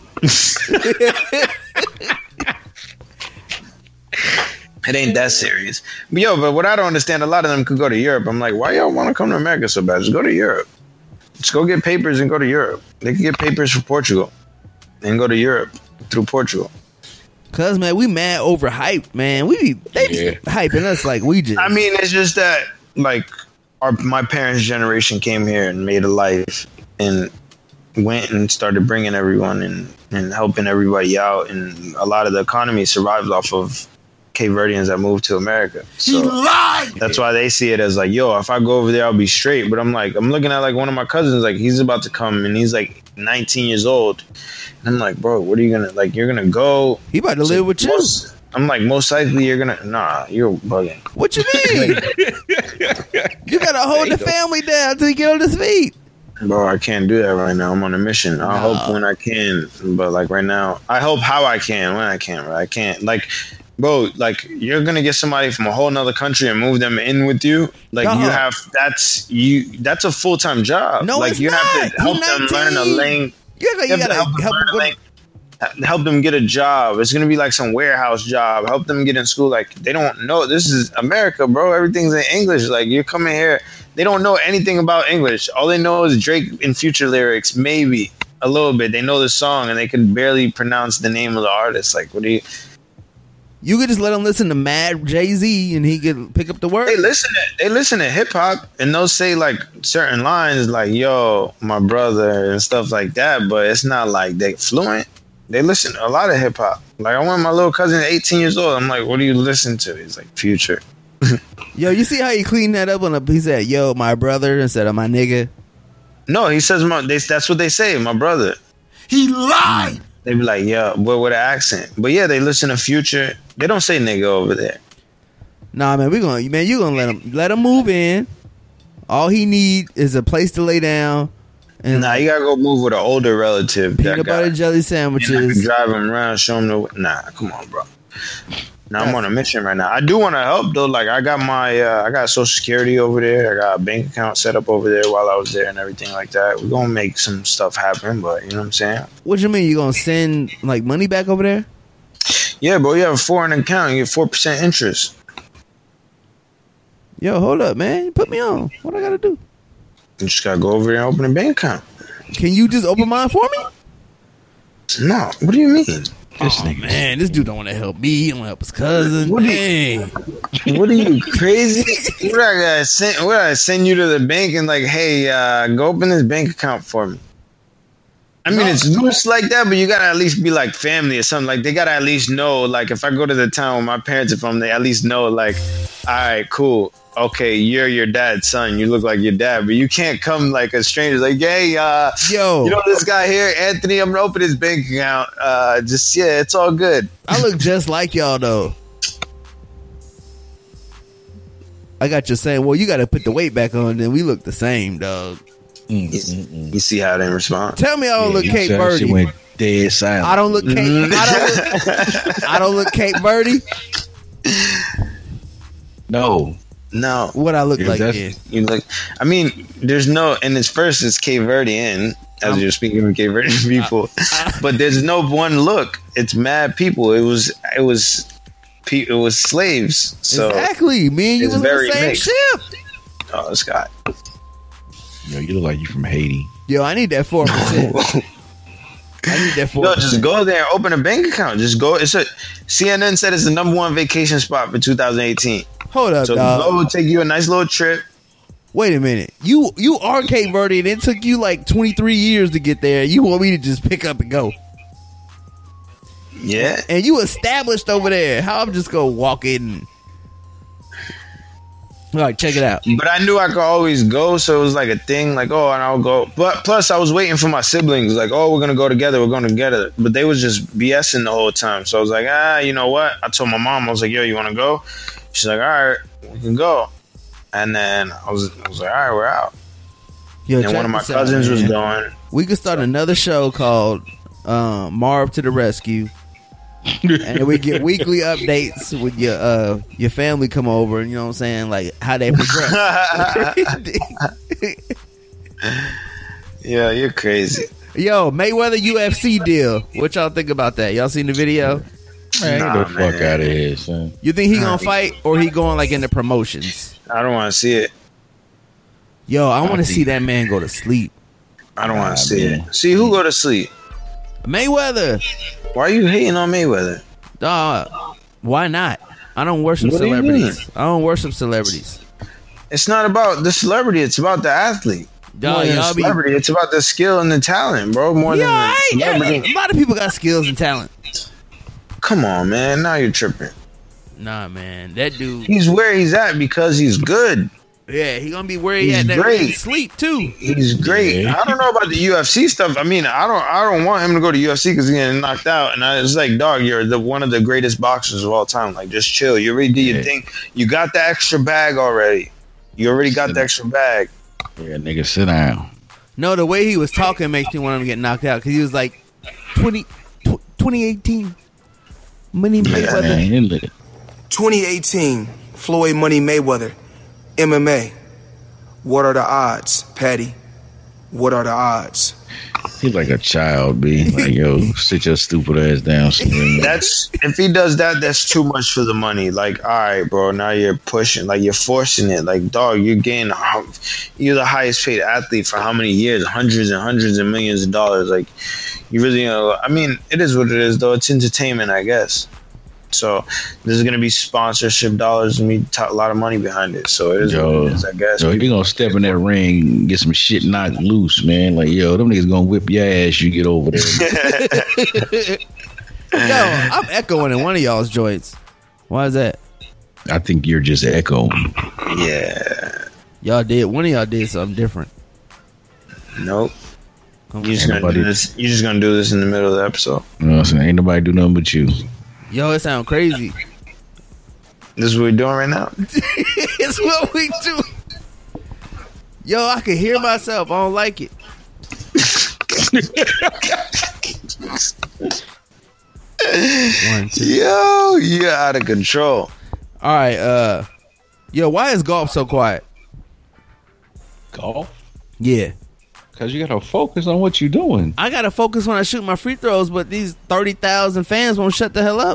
It ain't that serious. But what I don't understand, a lot of them could go to Europe. I'm like, why y'all want to come to America so bad? Just go to Europe. Just go get papers and go to Europe. They can get papers for Portugal and go to Europe through Portugal. Cause man, we mad overhyped, man. They be hyping us like we just. I mean, it's just that like my parents' generation came here and made a life and went and started bringing everyone and helping everybody out, and a lot of the economy survived off of Cape Verdeans that moved to America. So that's why they see it as like, yo, if I go over there, I'll be straight. But I'm looking at like one of my cousins, like he's about to come and he's like 19 years old. And I'm like, bro, what are you gonna, like, you're gonna go? He about to live with you. I'm like, most likely you're gonna, nah, you're bugging. What you mean? You gotta hold the family down till you get on his feet. Bro, I can't do that right now. I'm on a mission. I'll hope when I can, but like right now, I hope how I can when I can, right? I can't. Like, bro, like you're gonna get somebody from a whole nother country and move them in with you. Like that's a full-time job. No, like it's you not. have to help them learn a language. You gotta help them help them get a job. It's gonna be like some warehouse job. Help them get in school. Like they don't know. This is America, bro. Everything's in English. Like you're coming here, they don't know anything about English. All they know is Drake and Future lyrics, maybe a little bit. They know the song and they can barely pronounce the name of the artist. Like what do you? You could just let them listen to Mad Jay-Z and he could pick up the word. They listen to hip hop and they'll say like certain lines like "Yo, my brother" and stuff like that. But it's not like they fluent. They listen to a lot of hip hop. Like I went with my little cousin, 18 years old. I'm like, "What do you listen to?" He's like, "Future." Yo, you see how he cleaned that up on he said, "Yo, my brother" instead of "my nigga." No, he says that's what they say, my brother. He lied. They be like, "Yeah," but with an accent. But yeah, they listen to Future. They don't say nigga over there. Nah, man, you gonna let him move in. All he need is a place to lay down. And nah, you gotta go move with an older relative. Peanut butter jelly sandwiches. Drive him around, show him the. Nah, come on, bro. Now I'm on a mission right now. I do want to help though. Like I got I got Social Security over there. I got a bank account set up over there while I was there and everything like that. We're gonna make some stuff happen, but you know what I'm saying? What you mean? You gonna send like money back over there? Yeah, bro. You have a foreign account. You get 4% interest. Yo, hold up, man. You put me on. What I gotta do? You just gotta go over there and open a bank account. Can you just open mine for me? No. What do you mean? Man, this dude don't want to help me. He don't want to help his cousin. What are you crazy? What I send you to the bank and like, hey, go open this bank account for me? I mean, it's loose like that, but you gotta at least be like family or something. Like they gotta at least know. Like if I go to the town with my parents, they at least know. Like, all right, cool. Okay, you're your dad's son. You look like your dad, but you can't come like a stranger. Like, hey, yo, you know this guy here, Anthony? I'm gonna open his bank account. It's all good. I look just like y'all though. I got you saying, well, you got to put the weight back on. Then we look the same, dog. You see how they respond? Tell me I don't look Cape Verde. She went dead silent. I don't look Cape. I don't look Cape Verde. No. What I look like? You look. I mean, there's no. And it's first, it's Cape Verdean, as you're speaking of Cape Verdean people. But there's no one look. It's mad people. It was slaves. So exactly. Me and you was on the same ship. Oh, this guy. Yo, you look like you from Haiti. Yo, I need that 4%. I need that 4%. No, just go there and open a bank account. Just go. CNN said it's the #1 vacation spot for 2018. Hold up, so dog. Go take you a nice little trip. Wait a minute. You are Cape Verde, and it took you like 23 years to get there. You want me to just pick up and go? Yeah. And you established over there. How I'm just gonna walk in? All right, check it out. But I knew I could always go, so it was like a thing. Like, oh, and I'll go. But plus, I was waiting for my siblings. Like, oh, we're gonna go together. We're going together. But they was just BSing the whole time. So I was like, you know what? I told my mom, I was like, yo, you want to go? She's like, all right, we can go. And then I was like, all right, we're out. Yo, and one of my cousins was going. We could start another show called Marv to the Rescue. And we get weekly updates with your family come over, and you know what I'm saying, like how they progress. Yeah, you're crazy. Yo, Mayweather UFC deal. What y'all think about that? Y'all seen the video? Man, get the fuck out of here, son. You think he gonna fight or he going like in the promotions? I don't want to see it. Yo, I want to see that man go to sleep. I don't want to see it. See who go to sleep? Mayweather. Why are you hating on Mayweather? Why not? I don't worship celebrities. I don't worship celebrities. It's not about the celebrity. It's about the athlete. More than the celebrity. It's about the skill and the talent, bro. More than the celebrity. A lot of people got skills and talent. Come on, man. Now you're tripping. Nah, man. That dude. He's where he's at because he's good. Yeah, he gonna be where he at. That great. Sleep too. He's great. I don't know about the UFC stuff. I mean, I don't want him to go to UFC because he's getting knocked out. And it's like, dog, you're one of the greatest boxers of all time. Like, just chill. You already did your thing. You got the extra bag already. You already got the extra bag. Yeah, nigga, sit down. No, the way he was talking makes me want him to get knocked out because he was like 2018 Money Mayweather. 2018 Floyd Money Mayweather. MMA. What are the odds, Patty? What are the odds? He's like a child, B. Like, yo, sit your stupid ass down somewhere. That's if he does that, that's too much for the money. Like, all right, bro, now you're pushing, like you're forcing it. Like, dog, you're the highest paid athlete for how many years? Hundreds and hundreds of millions of dollars. Like, you really, I mean, it is what it is, though. It's entertainment, I guess. So there's gonna be sponsorship dollars and be a lot of money behind it. So it is what it is, I guess. Yo, you gonna step in that ring and get some shit knocked loose, man. Like, yo, them niggas gonna whip your ass. You get over there. Yo, I'm echoing in one of y'all's joints. Why is that? I think you're just echoing. Yeah. One of y'all did something different. Nope. You're just gonna do this. You're just gonna do this in the middle of the episode. You know what I'm saying? Ain't nobody do nothing but you. Yo, it sound crazy. This is what we're doing right now? It's what we do. Yo, I can hear myself. I don't like it. One, two. Yo, you're out of control. All right, yo, why is golf so quiet? Golf? Yeah. Because you got to focus on what you're doing. I got to focus when I shoot my free throws, but these 30,000 fans won't shut the hell up.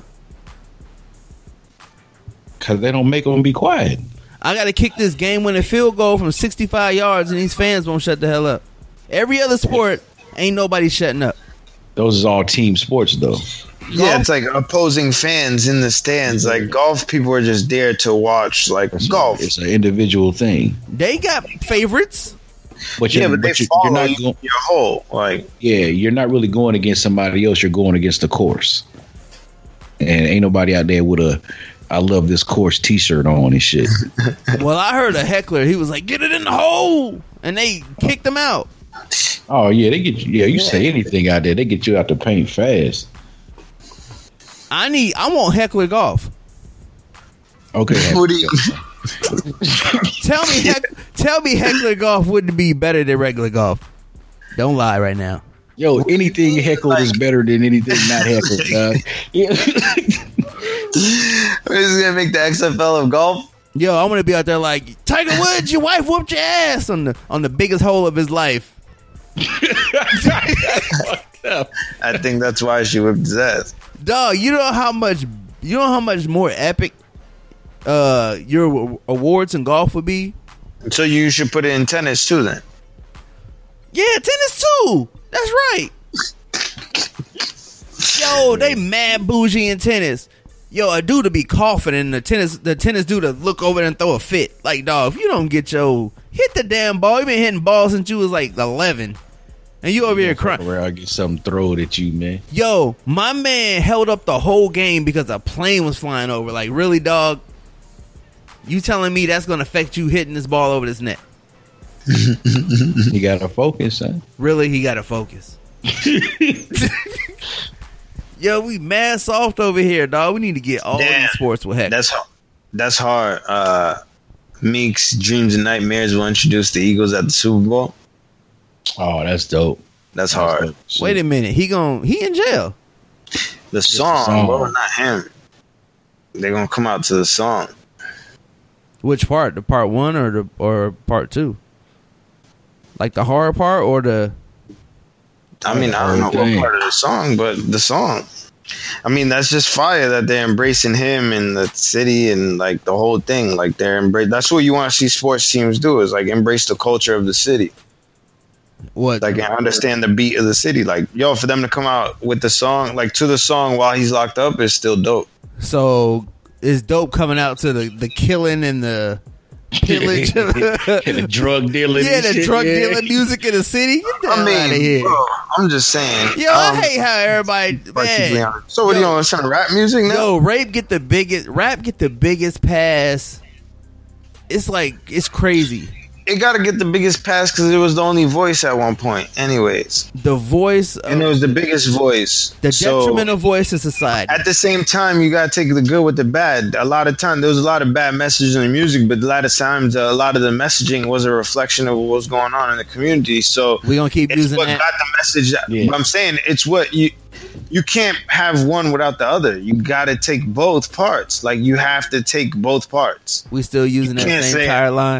Because they don't make them be quiet. I got to kick this game-winning field goal from 65 yards, and these fans won't shut the hell up. Every other sport, ain't nobody shutting up. Those is all team sports, though. Yeah, it's like opposing fans in the stands. Like, golf people are just there to watch. Like, golf. It's an individual thing. They got favorites. But you're not going your whole, like, you're not really going against somebody else. You're going against the course, and ain't nobody out there with a "I love this course" T-shirt on and shit. Well, I heard a heckler. He was like, "Get it in the hole," and they kicked him out. Oh yeah, they get you. Yeah, you say anything out there, they get you out the paint fast. I want heckler golf. Okay. What do you? Tell me heckler golf wouldn't be better than regular golf. Don't lie right now. Yo, anything heckled is better than anything not heckled, dog. We're just gonna make the XFL of golf. Yo, I want to be out there like Tiger Woods. Your wife whooped your ass on the biggest hole of his life. I think that's why she whipped his ass. Dog, you know how much more epic your awards in golf would be? So you should put it in tennis too, then. Yeah, tennis too. That's right. Yo, they mad bougie in tennis. Yo, a dude to be coughing and the tennis dude to look over there and throw a fit. Like, dog, if you don't get hit the damn ball. You been hitting balls since you was like 11. And you over here crying. Where I get something thrown at you, man. Yo, my man held up the whole game because a plane was flying over. Like, really, dog? You telling me that's going to affect you hitting this ball over this net? He got to focus, son. Really, he got to focus. Yo, we mad soft over here, dog. We need to get all these sports with heck. That's hard. Meek's Dreams and Nightmares will introduce the Eagles at the Super Bowl. Oh, that's dope. That's hard. Dope. Wait a minute. He in jail. The song, bro, not him. They're gonna come out to the song. Which part? The part 1 or part 2? Like the horror part or the? I mean, I don't know what part of the song, but the song. I mean, that's just fire that they're embracing him and the city and like the whole thing. Like that's what you want to see sports teams do, is like embrace the culture of the city. What? Like, understand the beat of the city. Like, yo, for them to come out with the song, like to the song while he's locked up, is still dope. So it's dope coming out to the killing and the pillage and the drug dealing. Yeah, the drug dealing music in the city. Get the hell out of here. Bro, I'm just saying. Yo, I hate how everybody. Man. So what, do you want to listen to rap music now? Yo, rap get the biggest pass. It's like, it's crazy. It got to get the biggest pass because it was the only voice at one point. Anyways. The voice. And it was the biggest voice. The detrimental voice of society. At the same time, you got to take the good with the bad. A lot of time, there was a lot of bad messages in the music, but a lot of times, a lot of the messaging was a reflection of what was going on in the community. So we're going to keep using what that. Got the message. Yeah. But I'm saying it's what you can't have one without the other. You got to take both parts. Like, you have to take both parts. We still using that same tire line?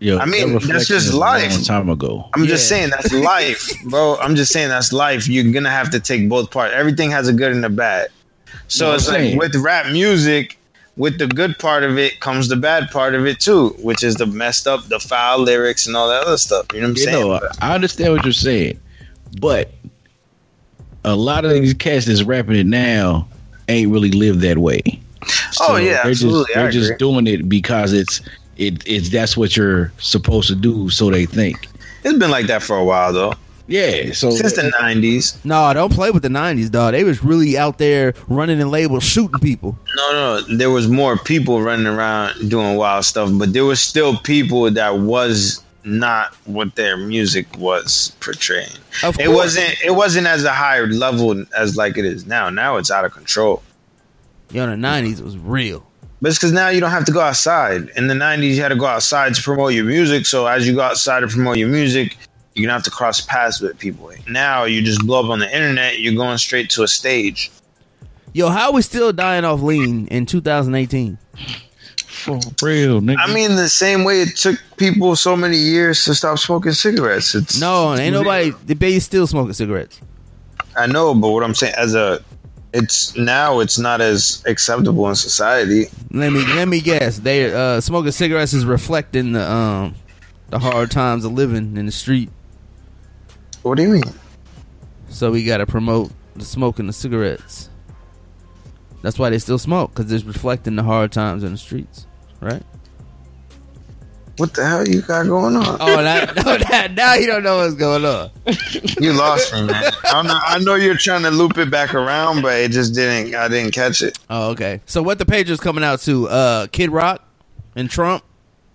Yo, I mean, that's just life. A long time ago. I'm just saying that's life, bro. I'm just saying that's life. You're gonna have to take both parts. Everything has a good and a bad. So it's like with rap music, with the good part of it comes the bad part of it too, which is the messed up, the foul lyrics and all that other stuff. You know what I'm saying? No, I understand what you're saying, but a lot of these cats that's rapping it now ain't really lived that way. So absolutely. They're just doing it because it's that's what you're supposed to do, so they think. It's been like that for a while though. Yeah, so since the 90s. No, don't play with the 90s, dog. They was really out there running in labels, shooting people. No, there was more people running around doing wild stuff, but there was still people that was not what their music was portraying. It wasn't as a higher level as like it is now. Now it's out of control. Yo, in the 90s it was real. But it's because now you don't have to go outside. In the 90s, you had to go outside to promote your music. So as you go outside to promote your music, you're going to have to cross paths with people. Now you just blow up on the internet. You're going straight to a stage. Yo, how are we still dying off lean in 2018? For real, nigga. I mean, the same way it took people so many years to stop smoking cigarettes. Ain't nobody. They still smoking cigarettes. I know, but what I'm saying, it's not as acceptable in society. Let me guess. They smoking cigarettes is reflecting the hard times of living in the street. What do you mean? So we got to promote the smoking the cigarettes. That's why they still smoke, because it's reflecting the hard times in the streets, right? What the hell you got going on? Oh, now you don't know what's going on. You lost me, man. I know you're trying to loop it back around, but it just didn't. I didn't catch it. Oh, okay. So what the Patriots coming out to? Kid Rock and Trump?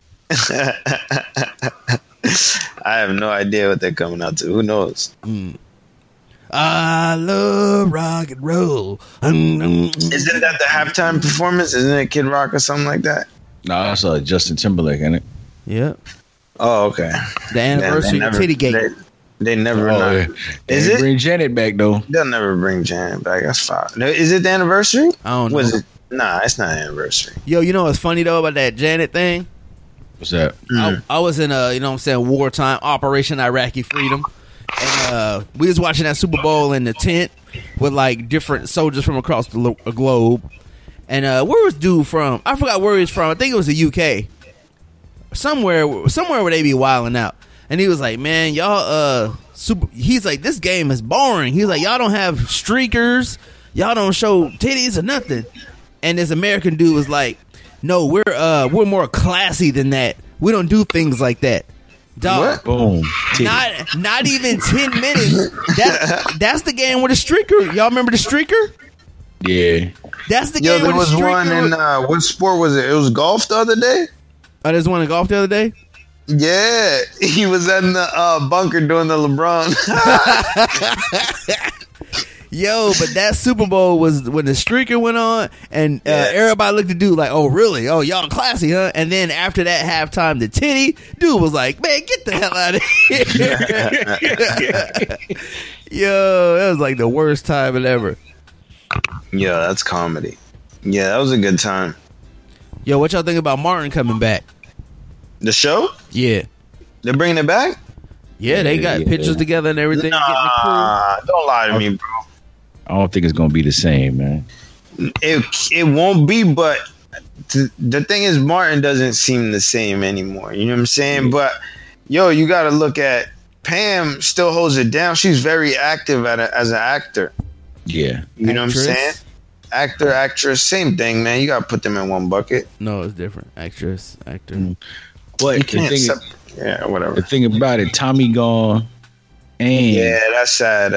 I have no idea what they're coming out to. Who knows? I love rock and roll. Isn't that the halftime performance? Isn't it Kid Rock or something like that? No, I saw Justin Timberlake in it. Yeah. Oh, okay. The anniversary of Titty Gate. They never. Is it? Bring Janet back though. They'll never bring Janet back. That's fine. Is it the anniversary? I don't know. Was it? Nah, it's not an anniversary. Yo, you know what's funny though about that Janet thing? What's that? I was in wartime Operation Iraqi Freedom, and we was watching that Super Bowl in the tent with like different soldiers from across the globe. And where was dude from? I forgot where he was from. I think it was the UK. Somewhere where they be wilding out. And he was like, man, y'all he's like, this game is boring. He's like, y'all don't have streakers, y'all don't show titties or nothing. And this American dude was like, no, we're more classy than that. We don't do things like that. Dog. Boom. Not even 10 minutes. That's the game with the streaker. Y'all remember the streaker? Yeah. That's the game there with the was streaker. one in what sport was it? It was golf the other day. Oh, there's one in golf the other day? Yeah, he was in the bunker doing the LeBron. Yo, but that Super Bowl was when the streaker went on, and everybody looked at dude like, oh, really? Oh, y'all classy, huh? And then after that halftime, the titty, dude was like, man, get the hell out of here. Yo, that was like the worst time ever. Yeah, that's comedy. Yeah, that was a good time. Yo, what y'all think about Martin coming back? The show? Yeah. They're bringing it back? Yeah, they got pictures together and everything. Nah, don't lie to me, bro. I don't think it's gonna be the same, man. It won't be, but the thing is, Martin doesn't seem the same anymore. You know what I'm saying? But yo, you got to look at Pam. Still holds it down. She's very active as an actor. Yeah, you know what I'm saying? Actor, actress, same thing, man. You got to put them in one bucket. No, it's different. Actress, actor. But yeah, whatever. The thing about it, Tommy gone. And yeah, that's sad.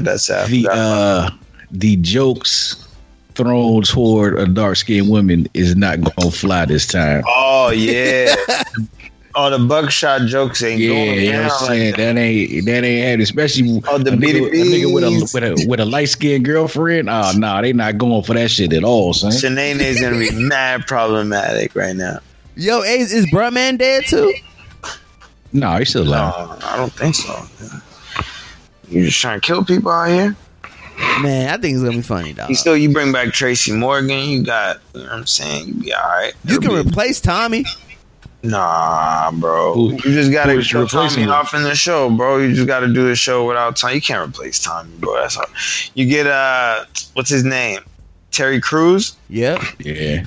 The jokes thrown toward a dark skinned woman is not gonna fly this time. Oh yeah. The buckshot jokes ain't going. You know what I'm saying? That ain't happening. Especially the nigga with a light skinned girlfriend. Oh no, they not going for that shit at all, son. Shanae's gonna be mad problematic right now. Yo, is Bruhman dead too? No, he's still alive. No, I don't think so. You just trying to kill people out here? Man, I think it's gonna be funny, dog. You bring back Tracy Morgan. You got, you know what I'm saying? You be all right. You can replace Tommy. Nah, bro. You just gotta put Tommy off in the show, bro. You just gotta do the show without Tommy. You can't replace Tommy, bro. That's hard. You get what's his name? Terry Crews. Yep. Yeah.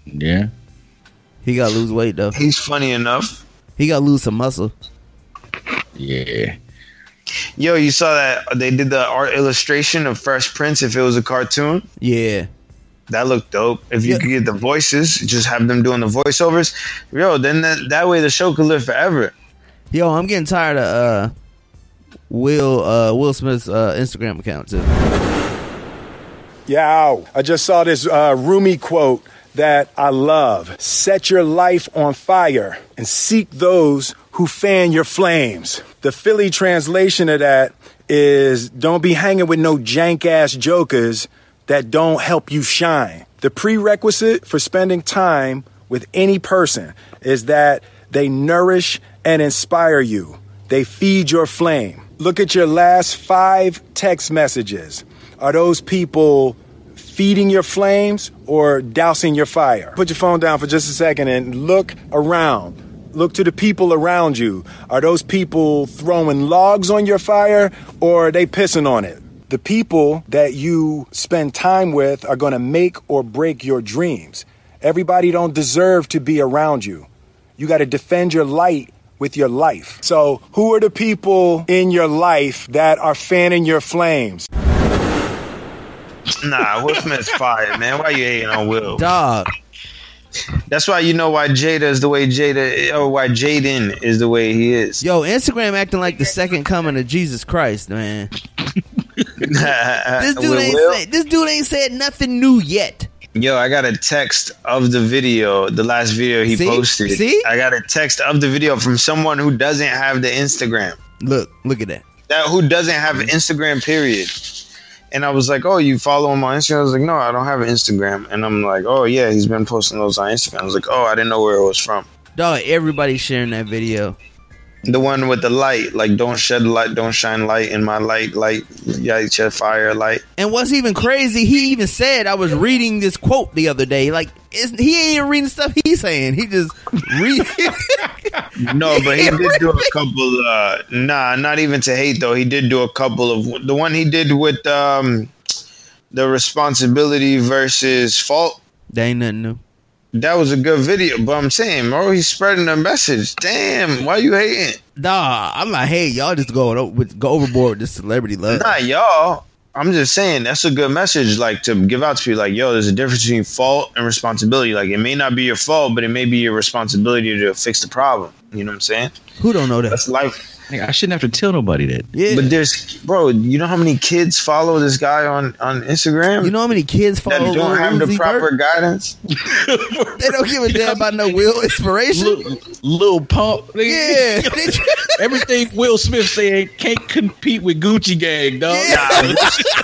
He gotta lose weight though. He's funny enough. He gotta lose some muscle. Yeah. Yo, you saw that they did the art illustration of Fresh Prince if it was a cartoon? Yeah. That looked dope. If you could get the voices, just have them doing the voiceovers. Yo, then that way the show could live forever. Yo, I'm getting tired of Will Smith's Instagram account too. Yow. I just saw this Rumi quote that I love. Set your life on fire and seek those who fan your flames. The Philly translation of that is don't be hanging with no jank ass jokers that don't help you shine. The prerequisite for spending time with any person is that they nourish and inspire you. They feed your flame. Look at your last 5 text messages. Are those people feeding your flames or dousing your fire? Put your phone down for just a second and look around. Look to the people around you. Are those people throwing logs on your fire or are they pissing on it? The people that you spend time with are going to make or break your dreams. Everybody don't deserve to be around you. You got to defend your light with your life. So who are the people in your life that are fanning your flames? Nah, Will Smith's fired, man. Why you hating on Will? Dog. That's why you know why Jada is the way why Jaden is the way he is. Yo, Instagram acting like the second coming of Jesus Christ, man. This dude ain't said nothing new yet. Yo, I got a text of the video, the last video he posted. See? I got a text of the video from someone who doesn't have the Instagram. Look at that. Who doesn't have an Instagram, period. And I was like, oh, you follow him on Instagram? I was like, no, I don't have an Instagram. And I'm like, oh, yeah, he's been posting those on Instagram. I was like, oh, I didn't know where it was from. Dog, everybody's sharing that video. The one with the light, like, don't shed light, don't shine light in my light, yeah, shed fire, light. And what's even crazy, he even said, I was reading this quote the other day, like, he ain't even reading stuff he's saying. He just read. No, but he did do a couple, not even to hate, though. He did do a couple of, the one he did with the responsibility versus fault. That ain't nothing new. That was a good video, but I'm saying, bro, he's spreading the message. Damn, why you hating? Nah, I'm not hating. Y'all just go overboard with this celebrity love. Nah, y'all. I'm just saying that's a good message, like, to give out to people. Like, yo, there's a difference between fault and responsibility. Like, it may not be your fault, but it may be your responsibility to fix the problem. You know what I'm saying? Who don't know that? That's life. I shouldn't have to tell nobody that. Yeah. But bro, you know how many kids follow this guy on Instagram? You know how many kids follow that don't have the proper guidance? They don't give a damn about no Will inspiration. Lil Pump. Yeah. Everything Will Smith said can't compete with Gucci Gang, dog. Yeah.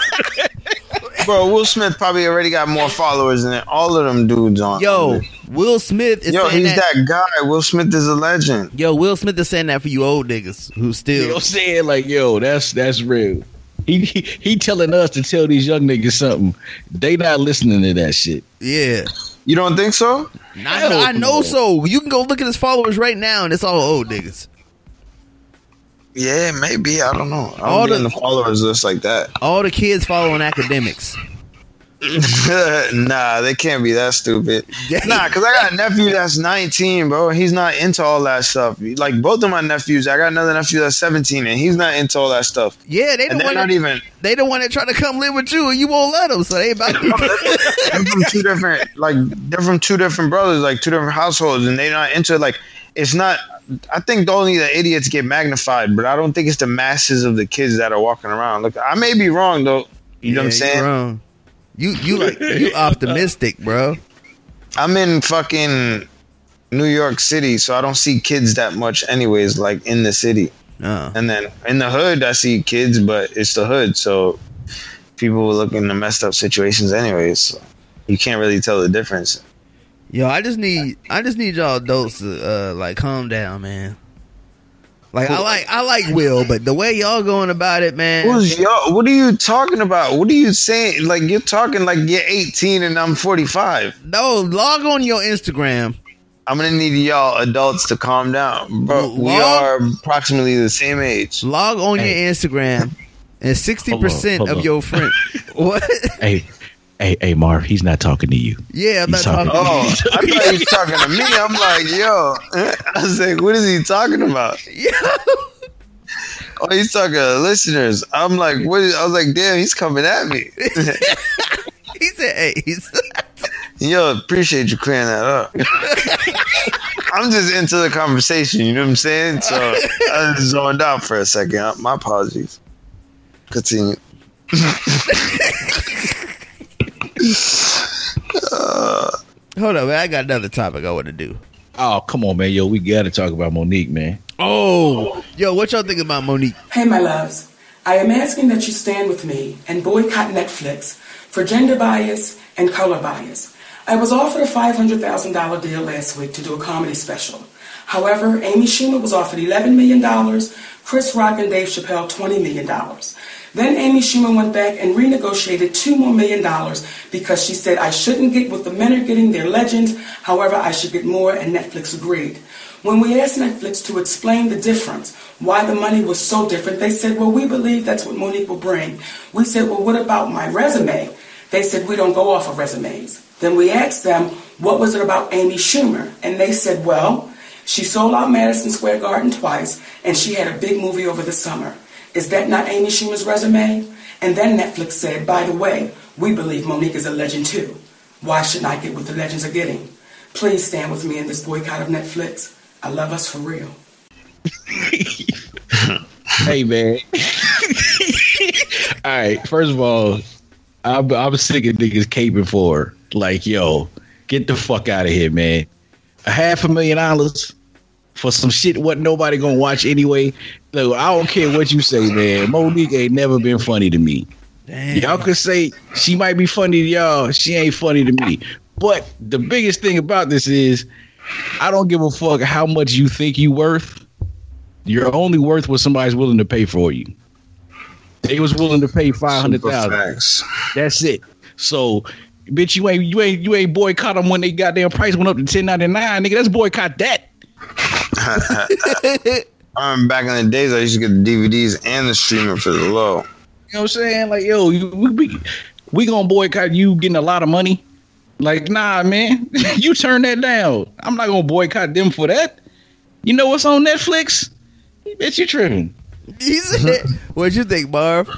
Bro, Will Smith probably already got more followers than all of them dudes on. Yo, Will Smith is saying he's that guy. Will Smith is a legend. Yo, Will Smith is saying that for you old niggas who still. You know, saying like, yo, that's real. He telling us to tell these young niggas something. They not listening to that shit. Yeah. You don't think so? I know so. You can go look at his followers right now, and it's all old niggas. Yeah, maybe. I don't know. I don't get in the followers list like that. All the kids following academics. Nah, they can't be that stupid. Nah, because I got a nephew that's 19, bro. He's not into all that stuff. Like, both of my nephews, I got another nephew that's 17, and he's not into all that stuff. Yeah, they don't want to. They don't want to try to come live with you, and you won't let them. So they about to. They're from two different brothers, like 2 different households, and they're not into, like, it's not. I think only the idiots get magnified, but I don't think it's the masses of the kids that are walking around. Look, I may be wrong though. You know what I'm saying? You're wrong. You optimistic, bro. I'm in fucking New York City, so I don't see kids that much anyways, like in the city. Oh. And then in the hood I see kids, but it's the hood, so people will look into messed up situations anyways. So you can't really tell the difference. Yo, I just need y'all adults to like calm down, man. Like I like Will, but the way y'all going about it, man. Who's y'all? What are you talking about? What are you saying? Like, you're talking like you're 18 and I'm 45. No, log on your Instagram. I'm gonna need y'all adults to calm down, bro. We are approximately the same age. Log on your Instagram, and 60% of your friends. What? Hey, Marv, he's not talking to you. Yeah, I'm not talking to you. Oh, I thought he was talking to me. I'm like, yo. I was like, what is he talking about? Yo. Oh, he's talking to listeners. I'm like, what? I was like, damn, he's coming at me. He said, hey. Yo, appreciate you clearing that up. I'm just into the conversation, you know what I'm saying? So I just zoned out for a second. My apologies. Continue. Hold on, man. I got another topic I want to do. Oh, come on, man. Yo, we got to talk about Monique, man. Oh, yo, what y'all think about Monique? Hey, my loves. I am asking that you stand with me and boycott Netflix for gender bias and color bias. I was offered a $500,000 deal last week to do a comedy special. However, Amy Schumer was offered $11 million, Chris Rock and Dave Chappelle $20 million. Then Amy Schumer went back and renegotiated $2 more million because she said I shouldn't get what the men are getting, they're legends, however I should get more, and Netflix agreed. When we asked Netflix to explain the difference, why the money was so different, they said, well, we believe that's what Monique will bring. We said, well, what about my resume? They said, we don't go off of resumes. Then we asked them, what was it about Amy Schumer? And they said, well, she sold out Madison Square Garden twice, and she had a big movie over the summer. Is that not Amy Schumer's resume? And then Netflix said, by the way, we believe Monique is a legend too. Why shouldn't I get what the legends are getting? Please stand with me in this boycott of Netflix. I love us for real. Hey, man. All right, first of all, I'm sick of niggas caping for her. Like, yo, get the fuck out of here, man. $500,000 for some shit wasn't nobody gonna watch anyway. Look, I don't care what you say, man. Monique ain't never been funny to me. Damn. Y'all could say she might be funny to y'all. She ain't funny to me. But the biggest thing about this is I don't give a fuck how much you think you worth. You're only worth what somebody's willing to pay for you. They was willing to pay $500,000. That's it. So, bitch, you ain't boycott them when they goddamn price went up to $10.99, nigga. Let's boycott that. Back in the days, I used to get the DVDs and the streamer for the low. You know what I'm saying? Like, yo, we gonna boycott you getting a lot of money? Like, nah, man. You turn that down. I'm not gonna boycott them for that. You know what's on Netflix? Bitch, you tripping. What'd you think, Barb?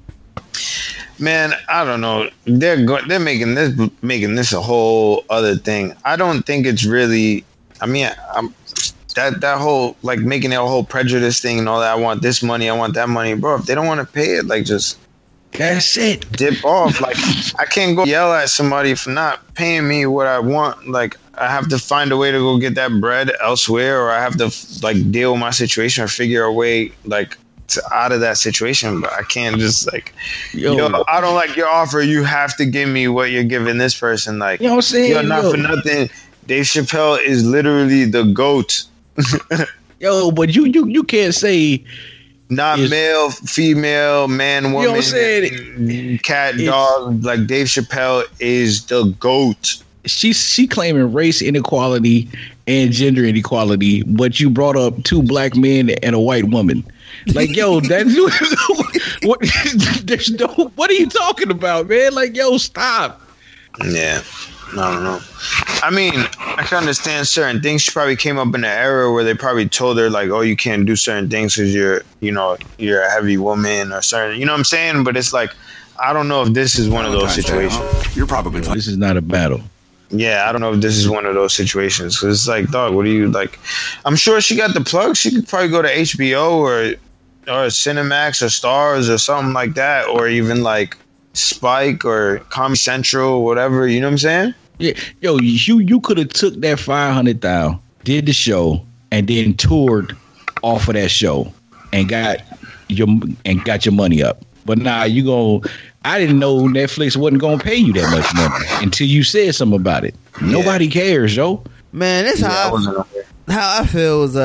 Man, I don't know. They're making this a whole other thing. I don't think it's really. I mean, that whole like making it a whole prejudice thing and all that. I want this money. I want that money, bro. If they don't want to pay it, like just that's it. Dip off. Like I can't go yell at somebody for not paying me what I want. Like I have to find a way to go get that bread elsewhere, or I have to like deal with my situation or figure a way like out of that situation. But I can't just like, yo, I don't like your offer. You have to give me what you're giving this person. Like, you know what I'm saying? Yo, not for nothing. Dave Chappelle is literally the GOAT. Yo, but you can't say not male, female, man, woman, you know what I'm saying? Cat, dog. Like Dave Chappelle is the GOAT. She claiming race inequality and gender inequality, but you brought up two black men and a white woman. Like, yo, that's what? There's no. What are you talking about, man? Like, yo, stop. Yeah. I don't know. I mean, I can understand certain things. She probably came up in an era where they probably told her like, "Oh, you can't do certain things because you're a heavy woman or certain." You know what I'm saying? But it's like, I don't know if this is one of those situations. You're probably this is not a battle. Yeah, I don't know if this is one of those situations. Cause it's like, dog, what do you like? I'm sure she got the plug. She could probably go to HBO or Cinemax or Stars or something like that, or even like Spike or Comedy Central, whatever. You know what I'm saying? Yeah, yo, you could have took that $500,000, did the show, and then toured off of that show and got your money up. But nah, I didn't know Netflix wasn't gonna pay you that much money until you said something about it. Yeah. Nobody cares, yo. Man, that's how I feel. Was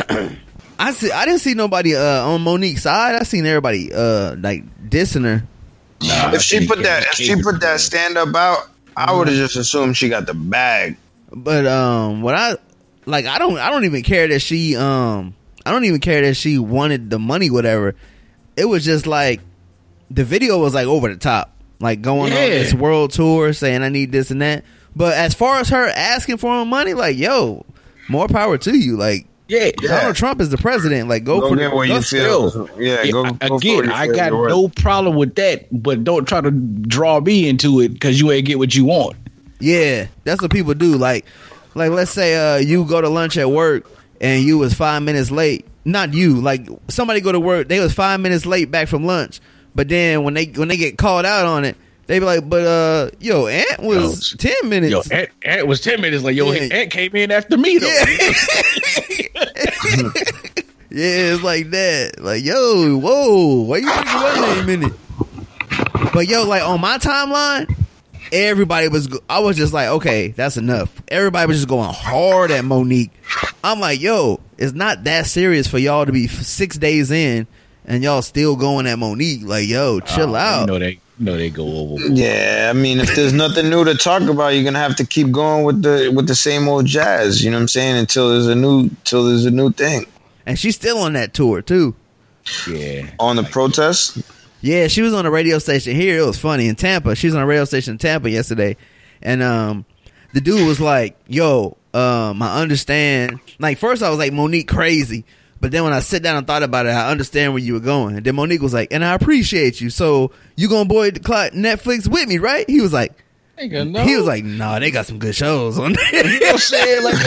I didn't see nobody on Monique's side. I seen everybody like dissing her. Nah, if she put that stand up out, I would have just assumed she got the bag. But what like I don't even care that she wanted the money, whatever. It was just like the video was like over the top, like going on this world tour saying I need this and that. But as far as her asking for money, like, yo, more power to you. Like, Donald Trump is the president. Like, go for get what you feel. Go again, I got no problem with that, but don't try to draw me into it because you ain't get what you want. Yeah, that's what people do. Like let's say you go to lunch at work and you was 5 minutes late. Not you, like somebody go to work, they was 5 minutes late back from lunch. But then when they get called out on it, they be like, but yo, Ant was 10 minutes. Yo, Ant was 10 minutes. Like, yo, Ant came in after me though. Yeah, it's like that. Like, yo, whoa, why you thinking about that minute? But yo, like on my timeline, I was just like, okay, that's enough. Everybody was just going hard at Monique. I'm like, yo, it's not that serious for y'all to be 6 days in and y'all still going at Monique. Like, yo, chill out. They go over. Yeah, I mean, if there's nothing new to talk about, you're gonna have to keep going with the same old jazz. You know what I'm saying? Until there's a new thing. And she's still on that tour too. Yeah. On the protest. Yeah, she was on a radio station here. It was funny in Tampa. She was on a radio station in Tampa yesterday, and the dude was like, "Yo, I understand." Like, first I was like, "Monique crazy," but then when I sit down and thought about it, I understand where you were going. And then Monique was like, "And I appreciate you. So you gonna boycott Netflix with me, right?" He was like, No. He was like, "Nah, they got some good shows on there." You know what I'm saying? Like,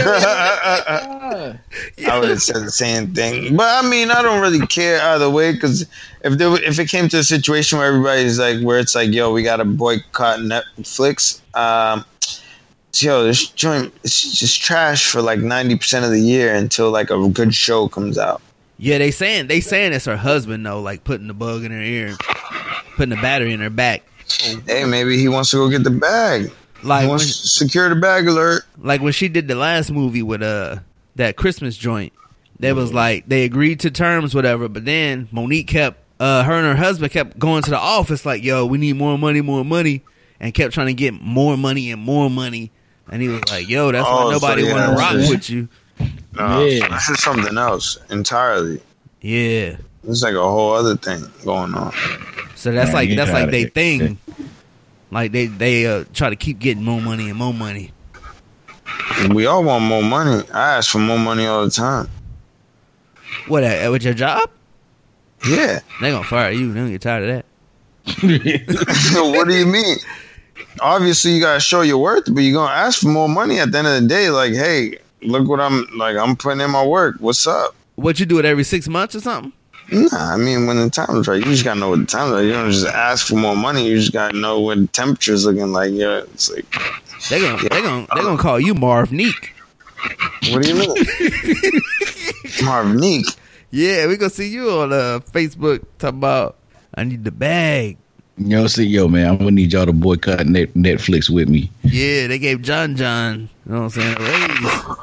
I would have said the same thing, but I mean, I don't really care either way because if it came to a situation where everybody's like, where it's like, yo, we got to boycott Netflix. Yo, this joint is just trash for like 90% of the year until like a good show comes out. Yeah, they saying it's her husband though, like putting the bug in her ear, putting the battery in her back. Hey, maybe he wants to go get the bag. Like, he wants to secure the bag alert. Like when she did the last movie with that Christmas joint, there was like they agreed to terms, whatever. But then Monique kept her and her husband kept going to the office like, "Yo, we need more money," and kept trying to get more money. And he was like, "Yo, that's why nobody want to rock with you." This is something else entirely. Yeah, it's like a whole other thing going on. So that's like they thing. Like they try to keep getting more money and more money. We all want more money. I ask for more money all the time. What, with your job? Yeah. They gonna fire you. They gonna get tired of that. What do you mean? Obviously, you gotta show your worth, but you're gonna ask for more money at the end of the day. Like, hey, look what I'm putting in my work. What's up? What, you do it every 6 months or something? Nah, I mean, when the time's right, you just gotta know what the time's right. You don't just ask for more money. You just gotta know what the temperature's looking like. Yeah, it's like they gonna call you Marvnique. What do you mean, Marvnique? Yeah, we gonna see you on Facebook talking about I need the bag. Yo, man, I'm gonna need y'all to boycott Netflix with me. Yeah, they gave John, you know what I'm saying, a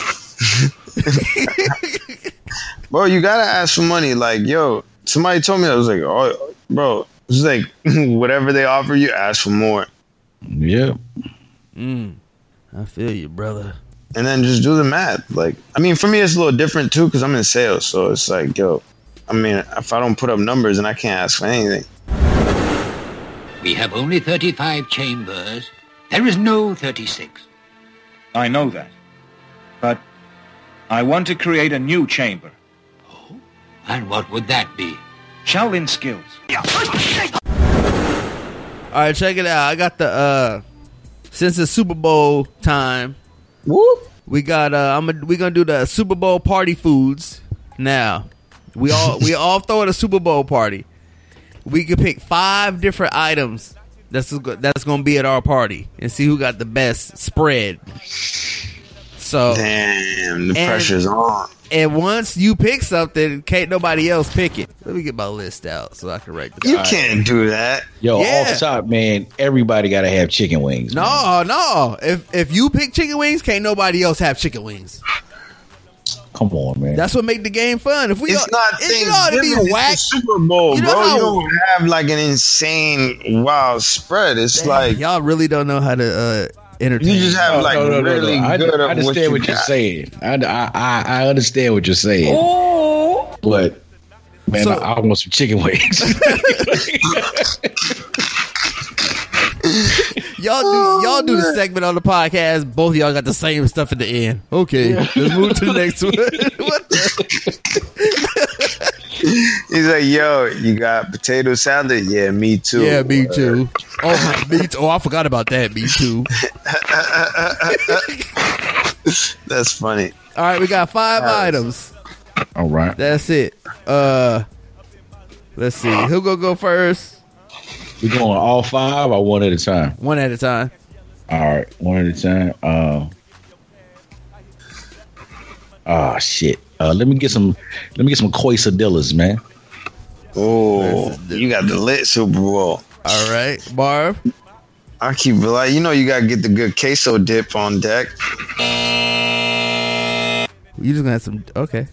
raise. Bro, you gotta ask for money. Like, yo, somebody told me, I was like, oh, bro, it's like whatever they offer you, ask for more. Yeah. I feel you, brother. And then just do the math. Like, I mean, for me, it's a little different too because I'm in sales. So it's like, yo, I mean, if I don't put up numbers, then I can't ask for anything. We have only 35 chambers. There is no 36. I know that. But I want to create a new chamber. Oh? And what would that be? Shaolin skills. All right, check it out. I got the since it's Super Bowl time, whoop, we got we gonna do the Super Bowl party foods. Now, we all throw at a Super Bowl party. We can pick 5 different items that's gonna be at our party and see who got the best spread. So damn, the pressure's on. And once you pick something, can't nobody else pick it. Let me get my list out so I can write this. You can't do that. Yo, off top, man, everybody gotta have chicken wings. No. If you pick chicken wings, can't nobody else have chicken wings. Come on, man. That's what make the game fun. If we it's not Thanksgiving, it's Super Bowl, bro. You don't have like an insane wild spread. It's like y'all really don't know how to entertaining. You just have like really good. I understand what you're saying. I understand what you're saying. Oh. But man, I want some chicken wings. Y'all do the segment on the podcast. Both of y'all got the same stuff at the end. Okay, let's move to the next one. What the? He's like, yo, you got potato salad? Yeah, me too. Yeah, me too. Oh, me too. Oh, I forgot about that. Me too. That's funny. All right, we got 5 items. All right. That's it. Let's see. Who gonna go first? We going all 5 or one at a time? One at a time. All right, one at a time. Shit. Let me get some quesadillas, man. Oh, you got the lit Super Bowl. All right, Marv. I keep like, you gotta get the good queso dip on deck. You just gonna have some. Okay.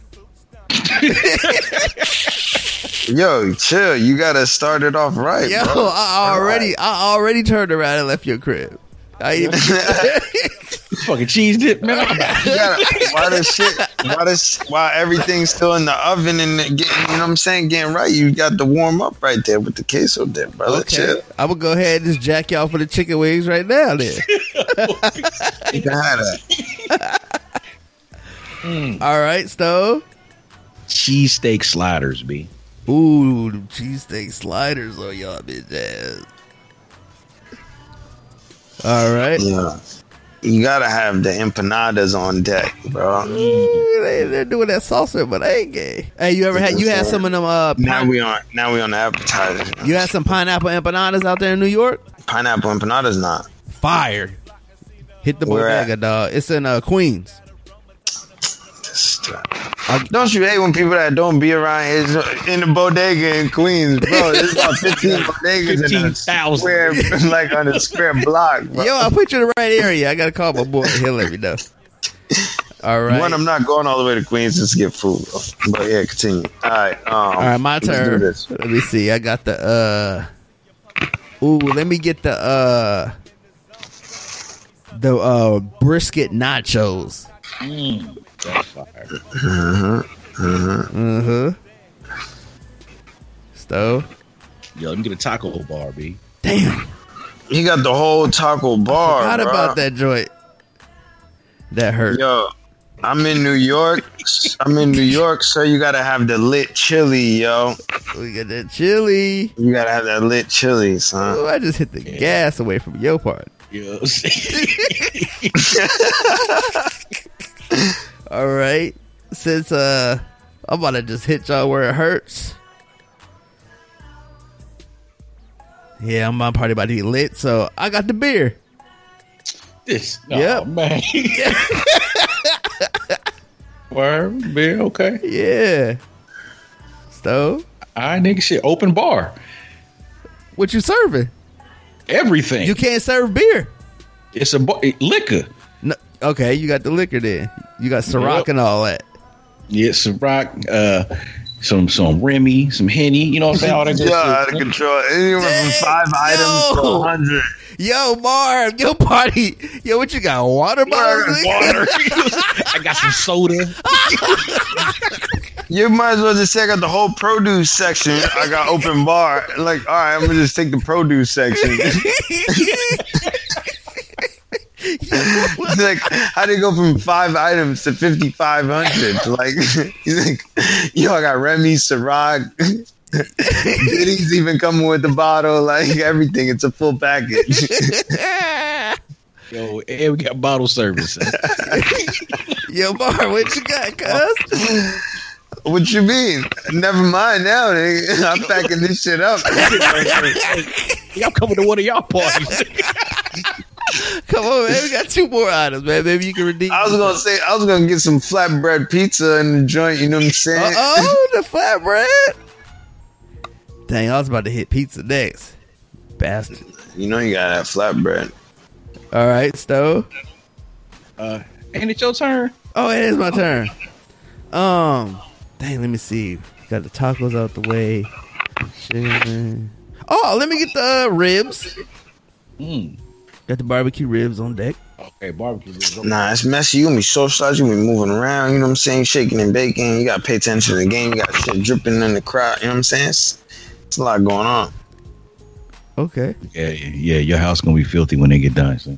Yo, chill. You gotta start it off right. Yo, bro. I already turned around and left your crib. Fucking cheese dip, man. While everything's still in the oven and getting, you know what I'm saying, getting right, you got to warm up right there with the queso dip, brother. Okay. Chill. I'm gonna go ahead and just jack y'all for the chicken wings right now. Then. You can have that. All right, Stove. Cheesesteak sliders, B. Ooh, cheesesteak sliders on y'all bitch ass. All right. Yeah. You gotta have the empanadas on deck, bro. They're doing that salsa, but they ain't gay. Hey, you had some of them? Now we on the appetizers. You had some pineapple empanadas out there in New York? Pineapple empanadas, not fire. Hit the bodega, dog. It's in Queens. Don't you hate when people that don't be around here in the bodega in Queens, bro? There's about 15 bodegas in a square, like on a square block, bro. Yo, I put you in the right area. I gotta call my boy. He'll let me know. All right. One, I'm not going all the way to Queens just to get food, but yeah, continue. All right. All right, my turn. Let me see. I got the let me get the brisket nachos. That's fire. Stove. Yo, let me get a taco bar, B. Damn. You got the whole taco bar. I forgot about that joint. That hurt. Yo, I'm in New York, so you gotta have the lit chili, yo. We got that chili. You gotta have that lit chili, son. Oh, I just hit the gas away from your part. Yo. All right. Since I'm about to just hit y'all where it hurts. Yeah, I'm probably about to get lit, so I got the beer. Yep. Man. Word, beer, okay. Yeah. Stove? I nigga shit, open bar. What you serving? Everything. You can't serve beer. It's liquor. No, okay, you got the liquor then. You got Ciroc and all that. Yeah, Ciroc, some Remy, some Henny, you know what I'm saying? All that good shit. Out of control. Anywhere from 5 items to 100. Yo, Marv, your party. Yo, what you got? Water bottles? Water. I got some soda. You might as well just check out the whole produce section. I got open bar. Like, all right, I'm gonna just take the produce section. Like, how do you go from 5 items to 5,500? Like, he's like, yo, I got Remy, Ciroc. Diddy's even coming with the bottle, like everything. It's a full package. Yo, and we got bottle service. Yo, Bar, what you got, cuz? What you mean? Never mind now, nigga. I'm packing this shit up. I'm coming to one of y'all parties. Come on, man. We got 2 more items, man. Maybe you can redeem. I was gonna get some flatbread pizza in the joint. You know what I'm saying? Oh, the flatbread. Dang, I was about to hit pizza next. Bastard. You know you got that flatbread. All right, Stove. Ain't it your turn? Oh, it is my turn. Dang, let me see. Got the tacos out the way. Oh, let me get the ribs. Got the barbecue ribs on deck. Okay, barbecue ribs. Nah, it's messy. You gonna be so slouchy. You gonna be moving around. You know what I'm saying? Shaking and baking. You gotta pay attention to the game. You got shit dripping in the crowd. You know what I'm saying? It's a lot going on. Okay. Yeah. Your house gonna be filthy when they get done. So.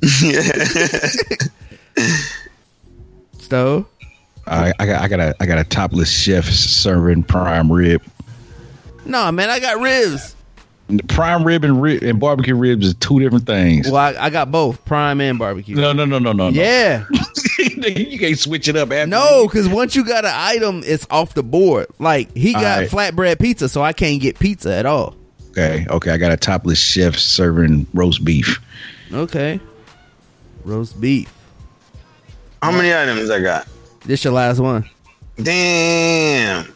Stove. I got a topless chef serving prime rib. No, man, I got ribs. Prime rib and barbecue ribs is two different things. Well, I got both prime and barbecue. No. Yeah. You can't switch it up after. No, because once you got an item, it's off the board. Like, he got flatbread pizza, so I can't get pizza at all. Okay. I got a topless chef serving roast beef. Okay. Roast beef. How many items I got? This your last one. Damn,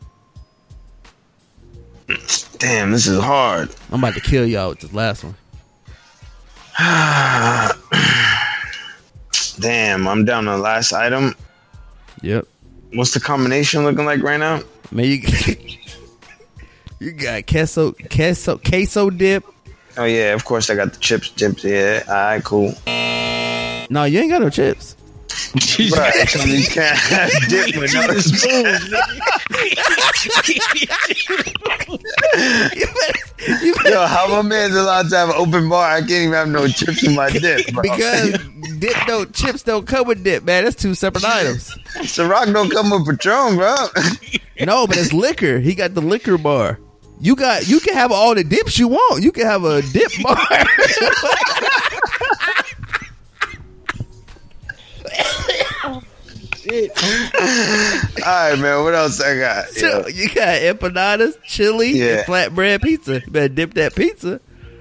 this is hard. I'm about to kill y'all with this last one. Damn, I'm down to the last item. Yep. What's the combination looking like right now? Man, you got queso dip. Oh yeah, of course I got the chips dipped. Yeah, alright, cool. No, you ain't got no chips. Right, so you can't have dip with no spoons. Yo, how my man's allowed to have an open bar? I can't even have no chips in my dip, bro. Because chips don't come with dip, man. That's two separate items. Ciroc don't come with Patron, bro. No, but it's liquor. He got the liquor bar. You can have all the dips you want. You can have a dip bar. Alright, man, what else I got? So, you got empanadas, chili, and flatbread pizza. You better dip that pizza.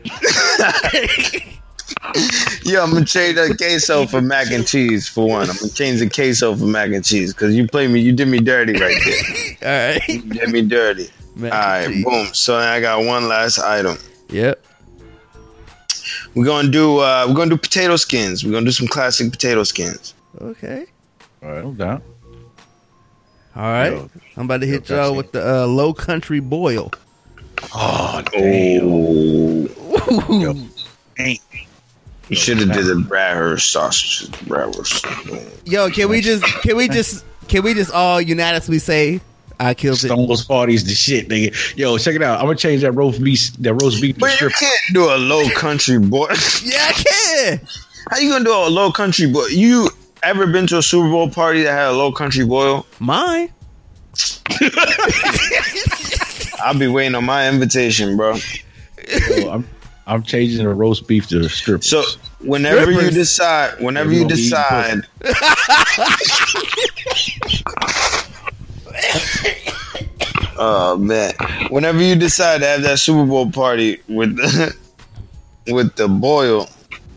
Yo, I'm gonna change that queso for mac and cheese for one. I'm gonna change the queso for mac and cheese because you did me dirty right there. Alright. You did me dirty. Alright, boom. So I got one last item. Yep. We're gonna do potato skins. We're gonna do some classic potato skins. Okay. All right, no doubt. All right. I'm about to hit y'all with the Low Country Boil. Oh, damn. You should have did the Bratwurst sausage. Bratwurst. Yo, can we just all unanimously say I killed it? Stone Cold Party's the shit, nigga. Yo, check it out. I'm gonna change that roast beef. But you can't do a Low Country Boil. Yeah, I can. How you gonna do a Low Country Boil? You ever been to a Super Bowl party that had a Low Country Boil? Mine. I'll be waiting on my invitation, bro. Yo, I'm changing the roast beef to strippers. So whenever you decide, oh man, whenever you decide to have that Super Bowl party with the boil.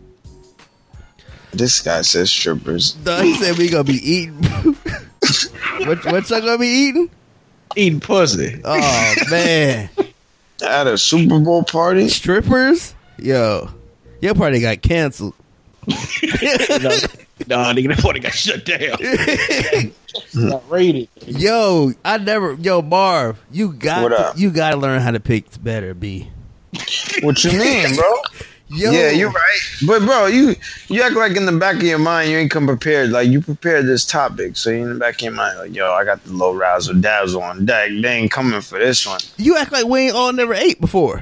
This guy says strippers. No, he said we gonna be eating. what y'all gonna be eating? Eating pussy. Oh man! At a Super Bowl party, strippers. Yo, your party got canceled. Nah, nigga, that party got shut down. Not rated. Yo, Marv, you gotta learn how to pick better, B. What you mean, bro? Yo. Yeah, you're right. But bro, you act like in the back of your mind you ain't come prepared. Like you prepared this topic, so you in the back of your mind like, yo, I got the low razzle dazzle on deck. They ain't coming for this one. You act like we ain't all never ate before.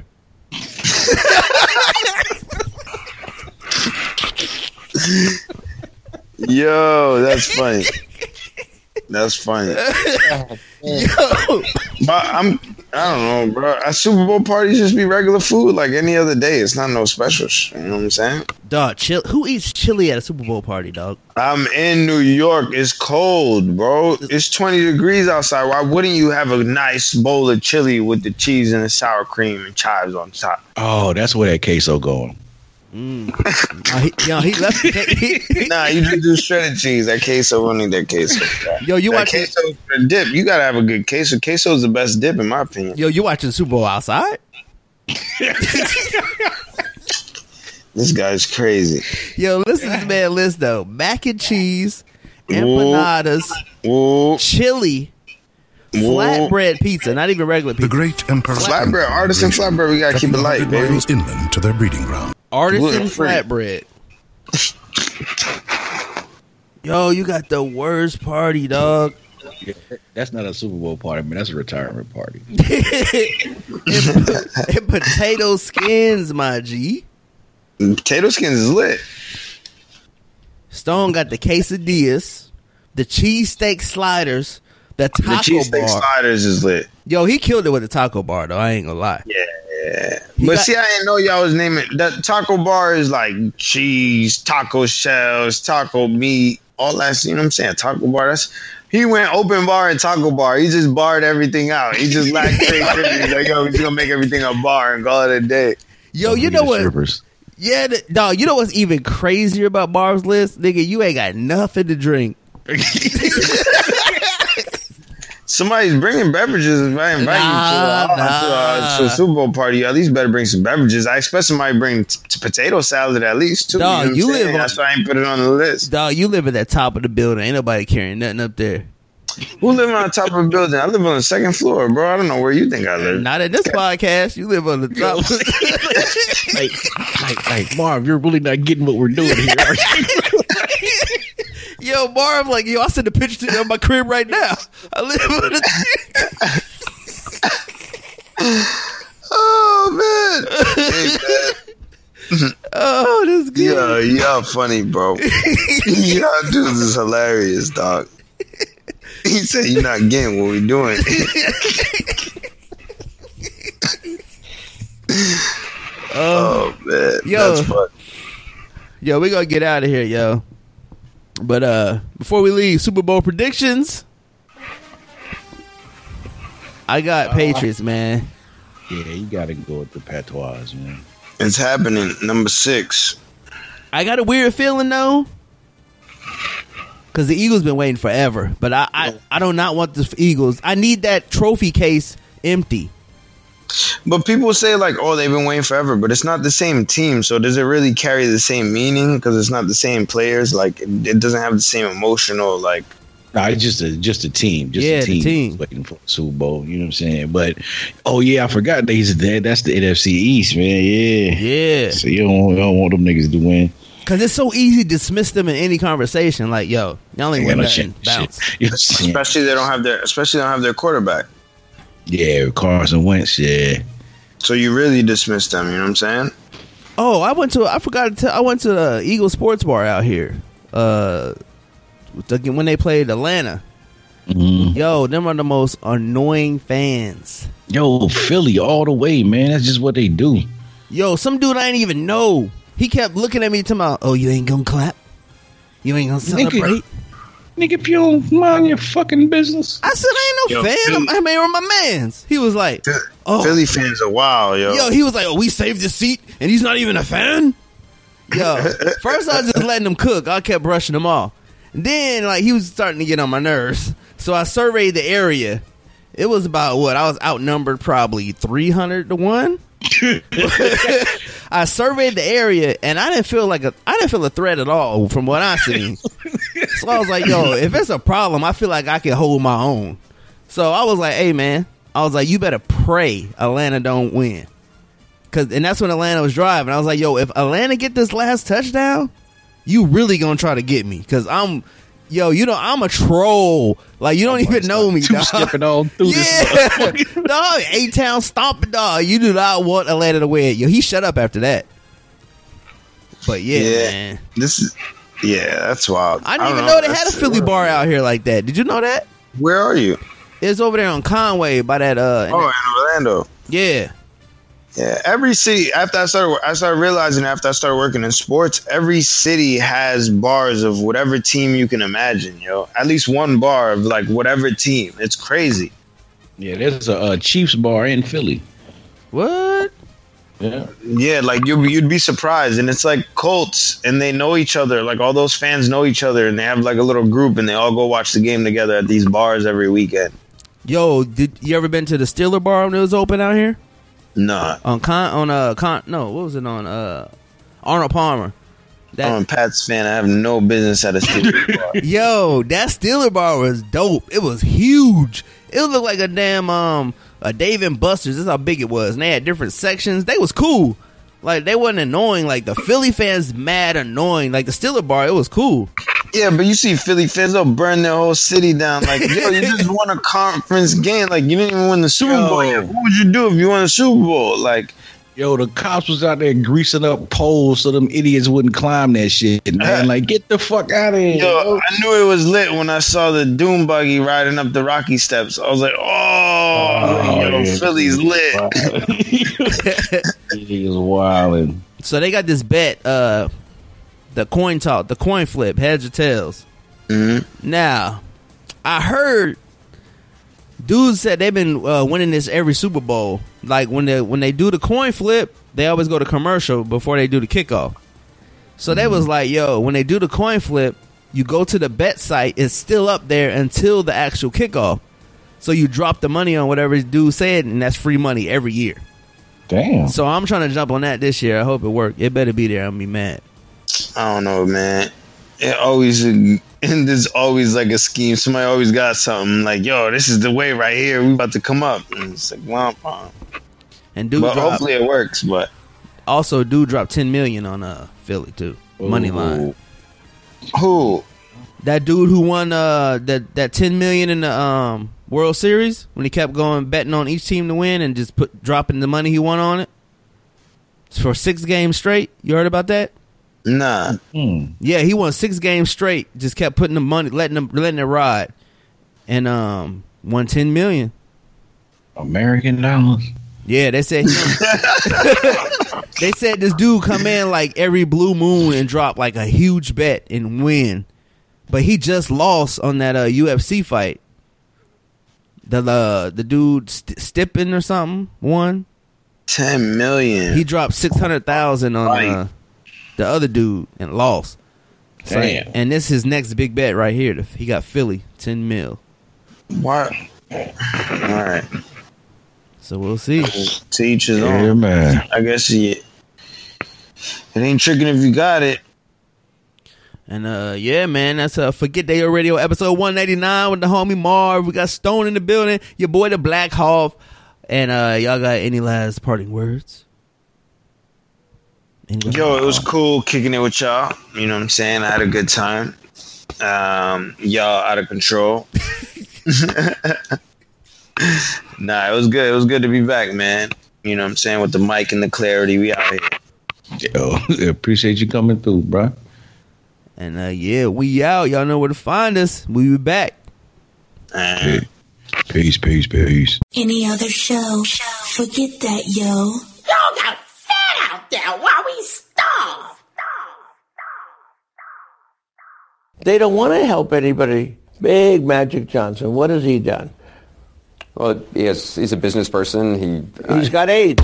Yo, that's funny. That's funny. Yo. But I don't know, bro. A Super Bowl parties just be regular food like any other day. It's not no specials. You know what I'm saying? Dog, who eats chili at a Super Bowl party, dog? I'm in New York. It's cold, bro. It's 20 degrees outside. Why wouldn't you have a nice bowl of chili with the cheese and the sour cream and chives on top? Oh, that's where that queso going. He left. Nah, you just do shredded cheese. That queso, only that queso. Yo, you watching queso for the dip? You gotta have a good queso. Queso is the best dip, in my opinion. Yo, you watching Super Bowl outside? This guy's crazy. Yo, listen to this man list though: mac and cheese, empanadas, chili. Flatbread pizza, not even regular pizza. The great emperor. Flatbread, artisan flatbread. We gotta keep it light, baby. Inland to their breeding ground. Artisan flatbread. Yo, you got the worst party, dog. Yeah, that's not a Super Bowl party, man. That's a retirement party. and potato skins, my G. Potato skins is lit. Stone got the quesadillas, the cheesesteak sliders, the taco bar. The cheesesteak sliders is lit. Yo, he killed it with the taco bar, though. I ain't gonna lie. Yeah. But see, I didn't know y'all was naming that taco bar is like cheese, taco shells, taco meat, all that. You know what I'm saying? Taco bar. He went open bar and taco bar. He just barred everything out. He just lacked creativity. Like, yo, he's gonna make everything a bar and call it a day. Yo, you know what? Yeah, dog. You know what's even crazier about Barb's list, nigga? You ain't got nothing to drink. Somebody's bringing beverages. If I invite you to a Super Bowl party, you at least better bring some beverages. I expect somebody bring potato salad at least too. Dog, you live. That's why I ain't put it on the list. Dog, you live at the top of the building. Ain't nobody carrying nothing up there. Who live on the top of the building? I live on the second floor, bro. I don't know where you think I live. Not in this podcast. You live on the top. like Marv, you're really not getting what we're doing here, are you? Yo, Marv, like, yo, I send a picture to you of my crib right now. I live on the. Oh man. Hey, man. Oh, that's good. Yeah, y'all funny, bro. Y'all dudes is hilarious, dog. He said you're not getting what we're doing. Oh man, yo, that's fun. Yo, we gonna get out of here, yo. But before we leave, Super Bowl predictions. I got Patriots, man. Yeah, you gotta go with the Patois, man. It's happening. Number 6. I got a weird feeling though, because the Eagles been waiting forever. But I do not want the Eagles. I need that trophy case empty. But people say like, oh, they've been waiting forever, but it's not the same team. So does it really carry the same meaning? Because it's not the same players. Like it doesn't have the same emotional like. No, it's just a team. Just a team waiting for the Super Bowl. You know what I'm saying? But oh yeah, I forgot that's the NFC East, man. Yeah. So you don't want them niggas to win. Because it's so easy to dismiss them in any conversation. Like, yo, y'all ain't win nothing. Bounce. Especially they don't have their quarterback. Yeah, Carson Wentz. Yeah. So you really dismiss them. You know what I'm saying? Oh, I went to the Eagle Sports Bar out here. When they played Atlanta. Mm-hmm. Yo, them are the most annoying fans. Yo, Philly all the way, man. That's just what they do. Yo, some dude I didn't even know. He kept looking at me talking about, oh, you ain't gonna clap? You ain't gonna celebrate? Nigga, if you don't mind your fucking business. I said, I ain't no fan. I mean, we're my mans. He was like, oh. Philly fans are wild, yo. Yo, he was like, oh, we saved his seat, and he's not even a fan? Yo, first I was just letting him cook. I kept brushing him off. Then, like, he was starting to get on my nerves. So I surveyed the area. It was about, I was outnumbered probably 300 to 1. I surveyed the area and I didn't feel a threat at all from what I seen. So I was like, yo, if it's a problem, I feel like I can hold my own. So I was like, hey man, I was like, you better pray Atlanta don't win. And that's when Atlanta was driving. I was like, yo, if Atlanta get this last touchdown, you really gonna try to get me. Cause I'm a troll. Like, you don't even know me, dog. Skipping on through this. Dog, A-Town stomping, dog. You do not want Atlanta to win. Yo, he shut up after that. But man. That's wild. I didn't even know they had a Philly bar out here like that. Did you know that? Where are you? It's over there on Conway by that in Orlando. Yeah. Yeah, every city. After I started realizing after I started working in sports, every city has bars of whatever team you can imagine. Yo, at least one bar of like whatever team. It's crazy. Yeah, there's a Chiefs bar in Philly. What? Yeah, like you'd be surprised, and it's like cults, and they know each other. Like all those fans know each other, and they have like a little group, and they all go watch the game together at these bars every weekend. Yo, did you ever been to the Steeler bar when it was open out here? Nah. What was it on? Arnold Palmer. I'm a Pats fan. I have no business at a Steeler bar. Yo, that Steeler bar was dope. It was huge. It looked like a damn a Dave and Buster's. This is how big it was. And they had different sections. They was cool. Like, they wasn't annoying. Like, the Philly fans mad annoying. Like, the Steeler bar, it was cool. Yeah, but you see Philly fans, they'll burn their whole city down. Like, yo, you just won a conference game. Like, you didn't even win the Super Bowl yet. What would you do if you won a Super Bowl? Like, yo, the cops was out there greasing up poles so them idiots wouldn't climb that shit, man. Like, get the fuck out of here. Yo, I knew it was lit when I saw the Doom buggy riding up the Rocky Steps. I was like, Philly's lit. He was wilding. So they got this bet, the coin flip, heads or tails. Mm-hmm. Now, I heard dudes said they've been winning this every Super Bowl. Like, when they do the coin flip, they always go to commercial before they do the kickoff. So they was like, yo, when they do the coin flip, you go to the bet site, it's still up there until the actual kickoff. So you drop the money on whatever dude said, and that's free money every year. Damn. So I'm trying to jump on that this year. I hope it worked. It better be there. I'm be mad. I don't know, man. There's always like a scheme. Somebody always got something like, yo, this is the way right here. We about to come up. And it's like, womp. And dude, hopefully it works. But also, dude dropped $10 million on Philly too. Money line. Who? That dude who won that $10 million in the World Series when he kept going betting on each team to win and just dropping the money he won on it for 6 games straight. You heard about that? Nah. Yeah, he won 6 games straight. Just kept putting the money, letting it ride, and won $10 million American dollars. Yeah, they said they said this dude come in like every blue moon and drop like a huge bet and win, but he just lost on that UFC fight. The dude Stippen or something won $10 million. He dropped $600,000 on the other dude and lost. So, and this is his next big bet right here. He got Philly $10 million. What? All right. So we'll see. To each his own. Yeah, man. I guess it ain't tricking if you got it. And yeah, man, that's Forget That Yo Radio episode 189 with the homie Marv. We got Stone in the building. Your boy the Black Hawk. And y'all got any last parting words? Yo, it was cool kicking it with y'all. You know what I'm saying? I had a good time. Y'all out of control. Nah, it was good. It was good to be back, man. You know what I'm saying? With the mic and the clarity, we out here. Yo, appreciate you coming through, bro. And yeah, we out. Y'all know where to find us. We be back. Peace. Any other show? Forget that, yo. Y'all got fat out there while we starve. They don't want to help anybody. Big Magic Johnson, what has he done? Well, he's a business person. He's got AIDS.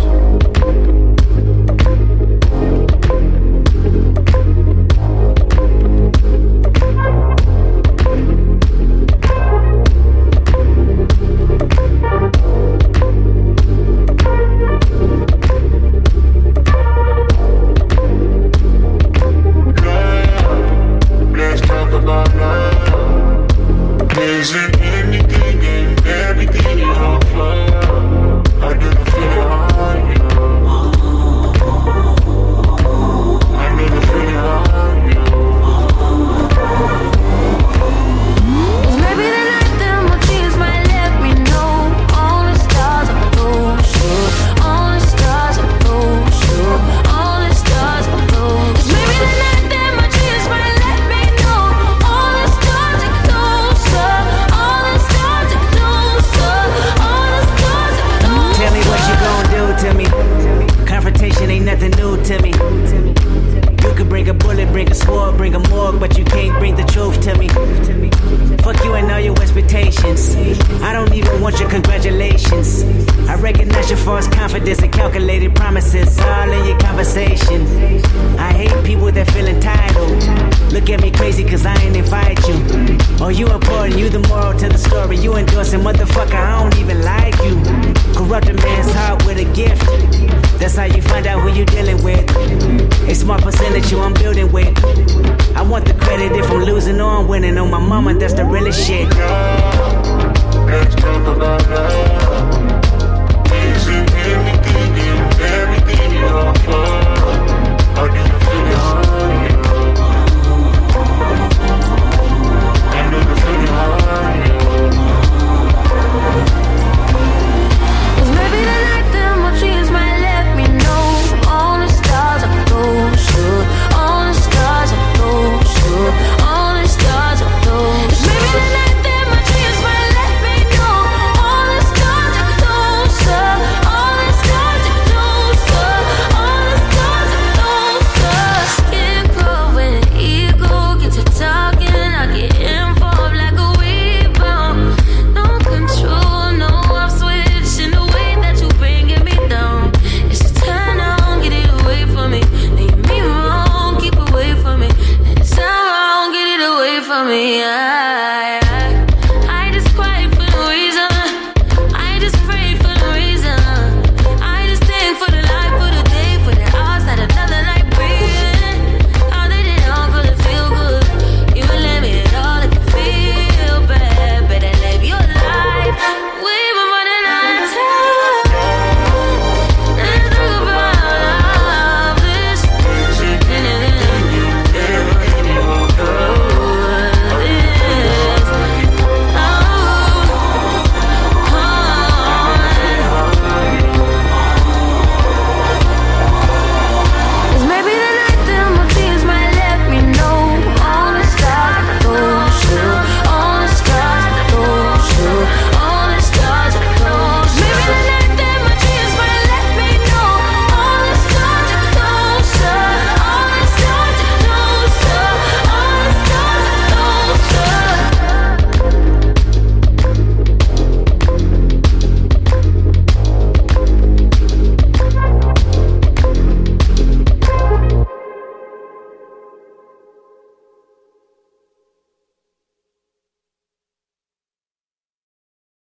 That's the realest shit. Let's talk about love. Is it anything and everything you offer? me.